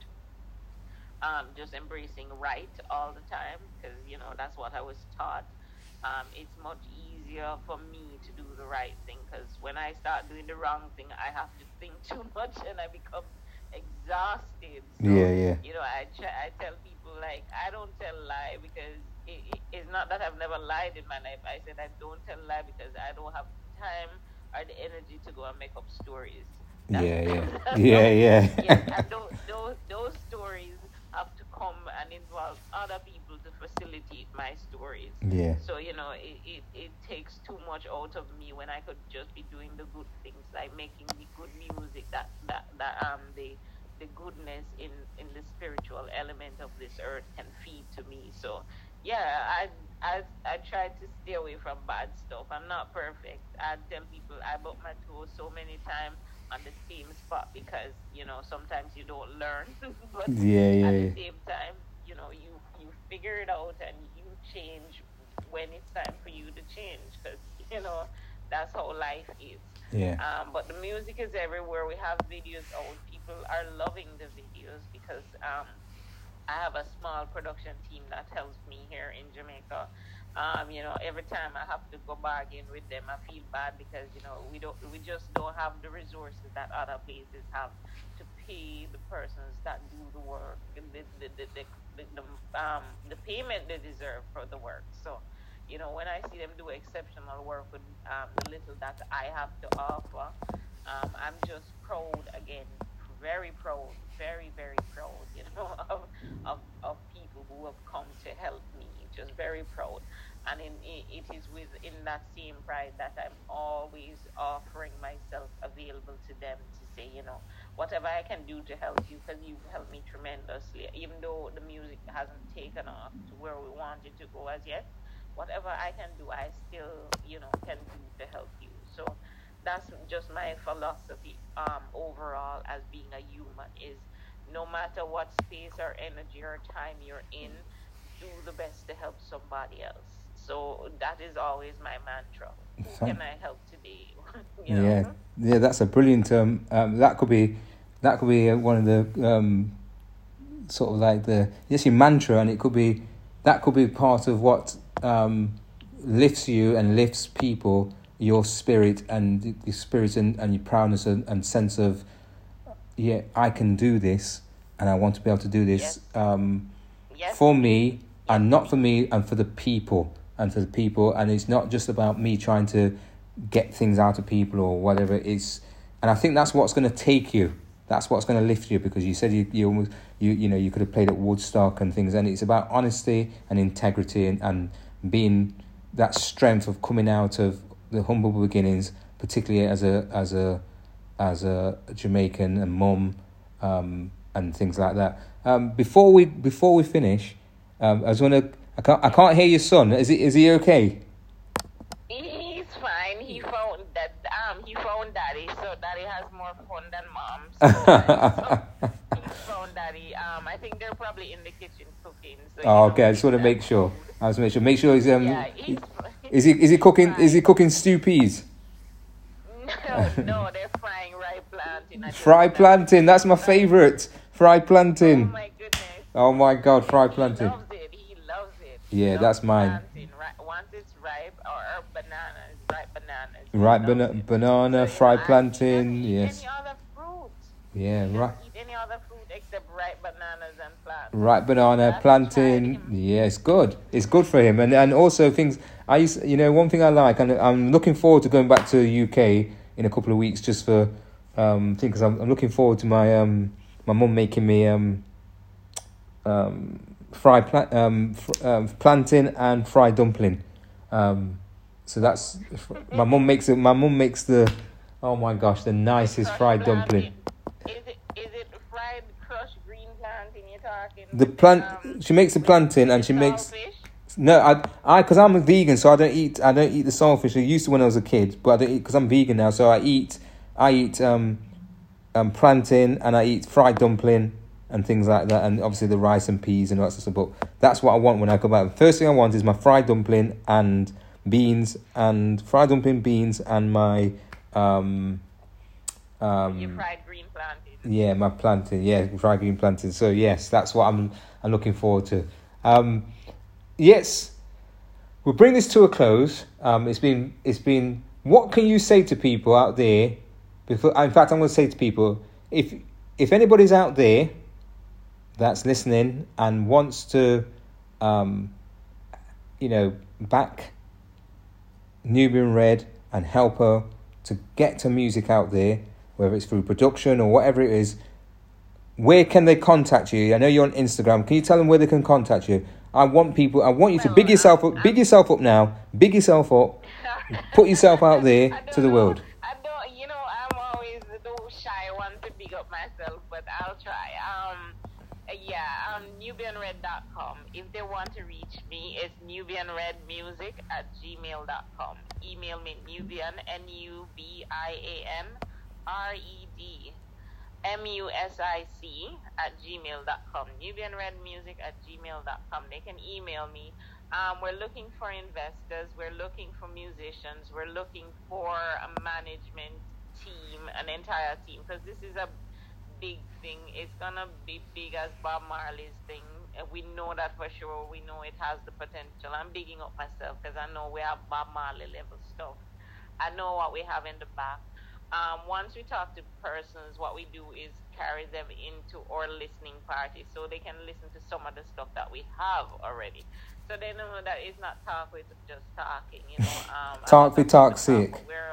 just embracing right all the time, because that's what I was taught. It's much easier for me to do the right thing, because when I start doing the wrong thing, I have to think too much and I become exhausted. So, Yeah, yeah. I tell people, like, I don't tell lie, because it's not that I've never lied in my life. I said I don't tell lie because I don't have time or the energy to go and make up stories. Yeah, yeah. That's Yeah, yeah. yes, and those stories have to come and involve other people to facilitate my stories. Yeah. So it takes too much out of me when I could just be doing the good things, like making the good music that the goodness in the spiritual element of this earth can feed to me. So yeah, I try to stay away from bad stuff. I'm not perfect. I tell people I bumped my toes so many times on the same spot, because sometimes you don't learn, but Yeah, at yeah, the yeah. same time, you figure it out and you change when it's time for you to change, because that's how life is. Yeah. But the music is everywhere. We have videos out. People are loving the videos, because I have a small production team that helps me here in Jamaica. Every time I have to go bargain with them, I feel bad, because we just don't have the resources that other places have to pay the persons that do the work, and the payment they deserve for the work. So when I see them do exceptional work with the little that I have to offer, I'm just proud again, very proud, very, very proud, of people who have come to help me, just very proud. And it is within that same pride that I'm always offering myself available to them to say, whatever I can do to help you, because you've helped me tremendously, even though the music hasn't taken off to where we want it to go as yet. Whatever I can do, I still, can do to help you. So that's just my philosophy, overall, as being a human, is no matter what space or energy or time you're in, do the best to help somebody else. So that is always my mantra. Who can I help today? Yeah, that's a brilliant that could be one of the sort of like the your mantra, and that could be part of what lifts you and lifts people, your spirit and your spirit and your proudness and sense of, I can do this, and I want to be able to do this for me, and not for me, and for the people, and it's not just about me trying to get things out of people or whatever it is. And I think that's what's going to take you. That's what's going to lift you, because you said you could have played at Woodstock and things, and it's about honesty and integrity and being that strength of coming out of the humble beginnings, particularly as a Jamaican and mum, and things like that. Before we finish, I can't hear your son. Is he okay? He's fine. He found daddy, so daddy has more fun than mom. So he found daddy. I think they're probably in the kitchen cooking. So okay. I just want to make sure. Make sure he's Is he cooking? Frying. Is he cooking stew peas? No, they're frying rye plantain. Fried plantain. That's my favorite. Fried plantain. Oh my goodness. Oh my God, fried plantain. He loves it. Yeah, that's mine. Once it's ripe, or bananas, ripe bananas. Ripe banana, fried plantain. Yes. Any other fruit? Yeah, right. Eat any other fruit except ripe bananas and plantain. Ripe banana, plantain. Yeah, it's good. It's good for him, and also things. One thing I like, and I'm looking forward to going back to the UK in a couple of weeks, just for because I'm looking forward to my mum making me fried plantain and fried dumpling. So that's my mum makes it. My mum makes the, oh my gosh, the nicest fried dumpling. Is it fried crushed green plantain you're talking? She makes the plantain, and she makes. No, because I'm a vegan, so I don't eat the saltfish. I used to when I was a kid, but I don't eat because I'm vegan now. So I eat plantain, and I eat fried dumpling and things like that, and obviously the rice and peas and all that sort of stuff. But that's what I want when I go back. First thing I want is my fried dumpling and beans, and my your fried green plantain. Yeah, my plantain. Yeah, fried green plantain. So yes, that's what I'm looking forward to. Yes, we'll bring this to a close. It's been. What can you say to people out there? In fact, I'm going to say to people, if anybody's out there that's listening and wants to, back Nubian Red and help her to get her music out there, whether it's through production or whatever it is, where can they contact you? I know you're on Instagram. Can you tell them where they can contact you? I want you to big yourself up. Big yourself up now. Big yourself up. Put yourself out there to the world. I'm always the shy one to big up myself, but I'll try. Nubianred.com. If they want to reach me, it's nubianredmusic@gmail.com. Email me Nubian, NUBIANREDmusic@gmail.com. nubianredmusic@gmail.com. They can email me. We're looking for investors. We're looking for musicians. We're looking for a management team, an entire team, because this is a big thing. It's gonna be big as Bob Marley's thing. We know that for sure. We know it has the potential. I'm bigging up myself because I know we have Bob Marley level stuff. I know what we have in the back. Once we talk to persons, what we do is carry them into our listening party so they can listen to some of the stuff that we have already. So they know that it's not talk with just talking, you know. Talk for talk's sake.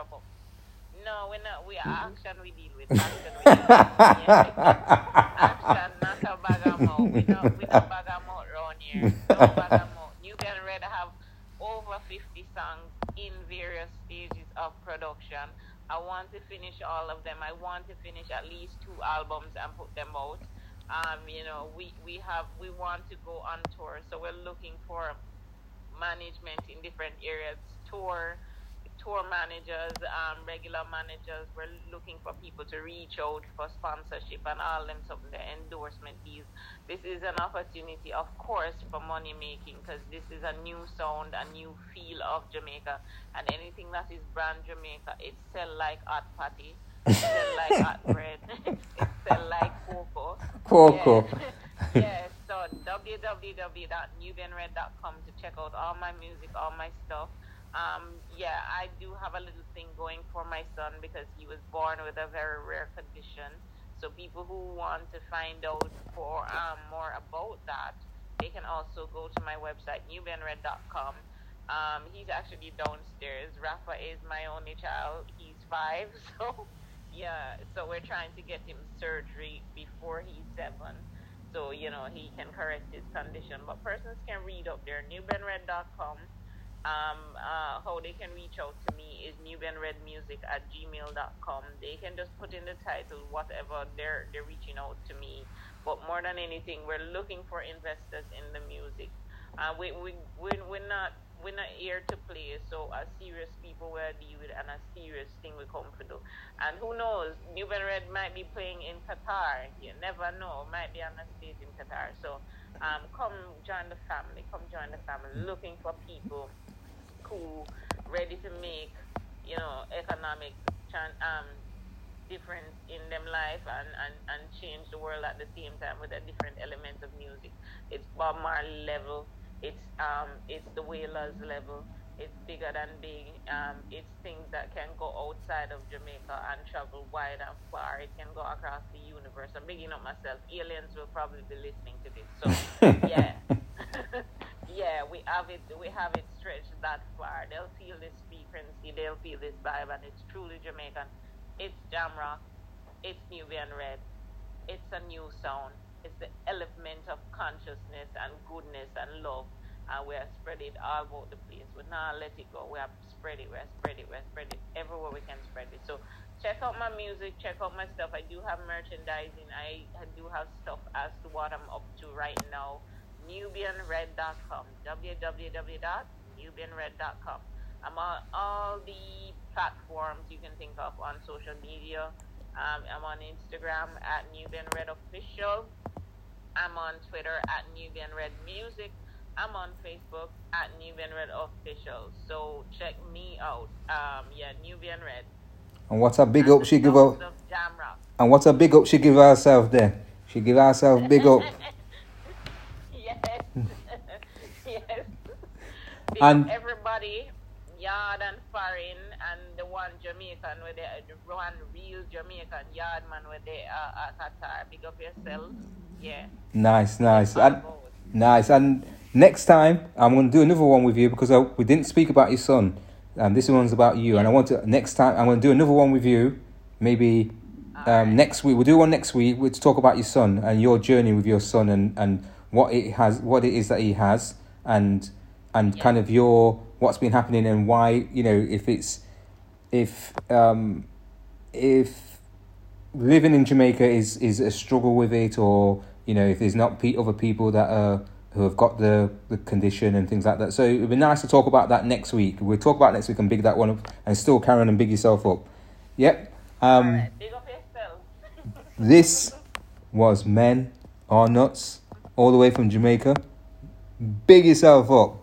No, we're not. We are action we deal with. Action we deal with. Yeah. Action, not a bag of mouth. We don't bag of mouth around here. No bag of mouth. Nubian Red have over 50 songs in various stages of production. I want to finish all of them. I want to finish at least 2 albums and put them out. You know, we want to go on tour, so we're looking for management in different areas, tour managers, regular managers. We're looking for people to reach out for sponsorship and all them something, the endorsement deals. This is an opportunity, of course, for money making, because this is a new sound, a new feel of Jamaica, and anything that is brand Jamaica, it sell like hot patty, it sell like hot bread, it sell like cocoa. Yeah. So www.nubianred.com to check out all my music, all my stuff. I do have a little thing going for my son because he was born with a very rare condition. So people who want to find out for more about that, they can also go to my website, nubianred.com. He's actually downstairs. Rafa is my only child. He's 5, so so we're trying to get him surgery before he's 7. So, you know, he can correct his condition. But persons can read up there, nubianred.com. How they can reach out to me is nubianredmusic@gmail.com. They can just put in the title, whatever they're reaching out to me. But more than anything, we're looking for investors in the music. We're not here to play, so a serious people will deal with and a serious thing we come to do. And who knows, Nubian Red might be playing in Qatar. You never know, might be on a stage in Qatar. So come join the family. Looking for people who ready to make, you know, economic difference in them life and change the world at the same time with a different element of music. It's Bob Marley level. It's the Wailers level. It's bigger than big. It's things that can go outside of Jamaica and travel wide and far. It can go across the universe. I'm bigging up myself. Aliens will probably be listening to this. So yeah. Yeah, we have it stretched that far. They'll feel this frequency, they'll feel this vibe, and it's truly Jamaican. It's Jamrock, it's Nubian Red, it's a new sound. It's the element of consciousness and goodness and love, and we are spread it all about the place. We not let it go. We have spread it. We spread it everywhere we can spread it. So check out my music, check out my stuff. I do have merchandising. I do have stuff as to what I'm up to right now. NubianRed.com, www.nubianred.com. I'm on all the platforms you can think of on social media. I'm on Instagram at NubianRedOfficial. I'm on Twitter at NubianRedMusic. I'm on Facebook at NubianRedOfficial. So check me out. Nubian Red. And what a big up she give her. And what a big up she give herself there. She give herself big up. Yes. And everybody, Yard and Foreign, and the one Jamaican with the one real Jamaican Yard man with the Qatar. Big up yourself. Yeah. Nice. And next time I'm going to do another one with you because we didn't speak about your son. This one's about you, and I want to next time I'm going to do another one with you. Maybe next week we'll do one next week. We'll talk about your son and your journey with your son and what it is that he has, and kind of what's been happening and why, you know, if living in Jamaica is a struggle with it, or, you know, if there's not other people that who have got the condition and things like that. So it'd be nice to talk about that next week. We'll talk about it next week and big that one up, and still carry on and big yourself up. Yep. Right, big up yourself. This was Men Are Nuts, all the way from Jamaica. Big yourself up.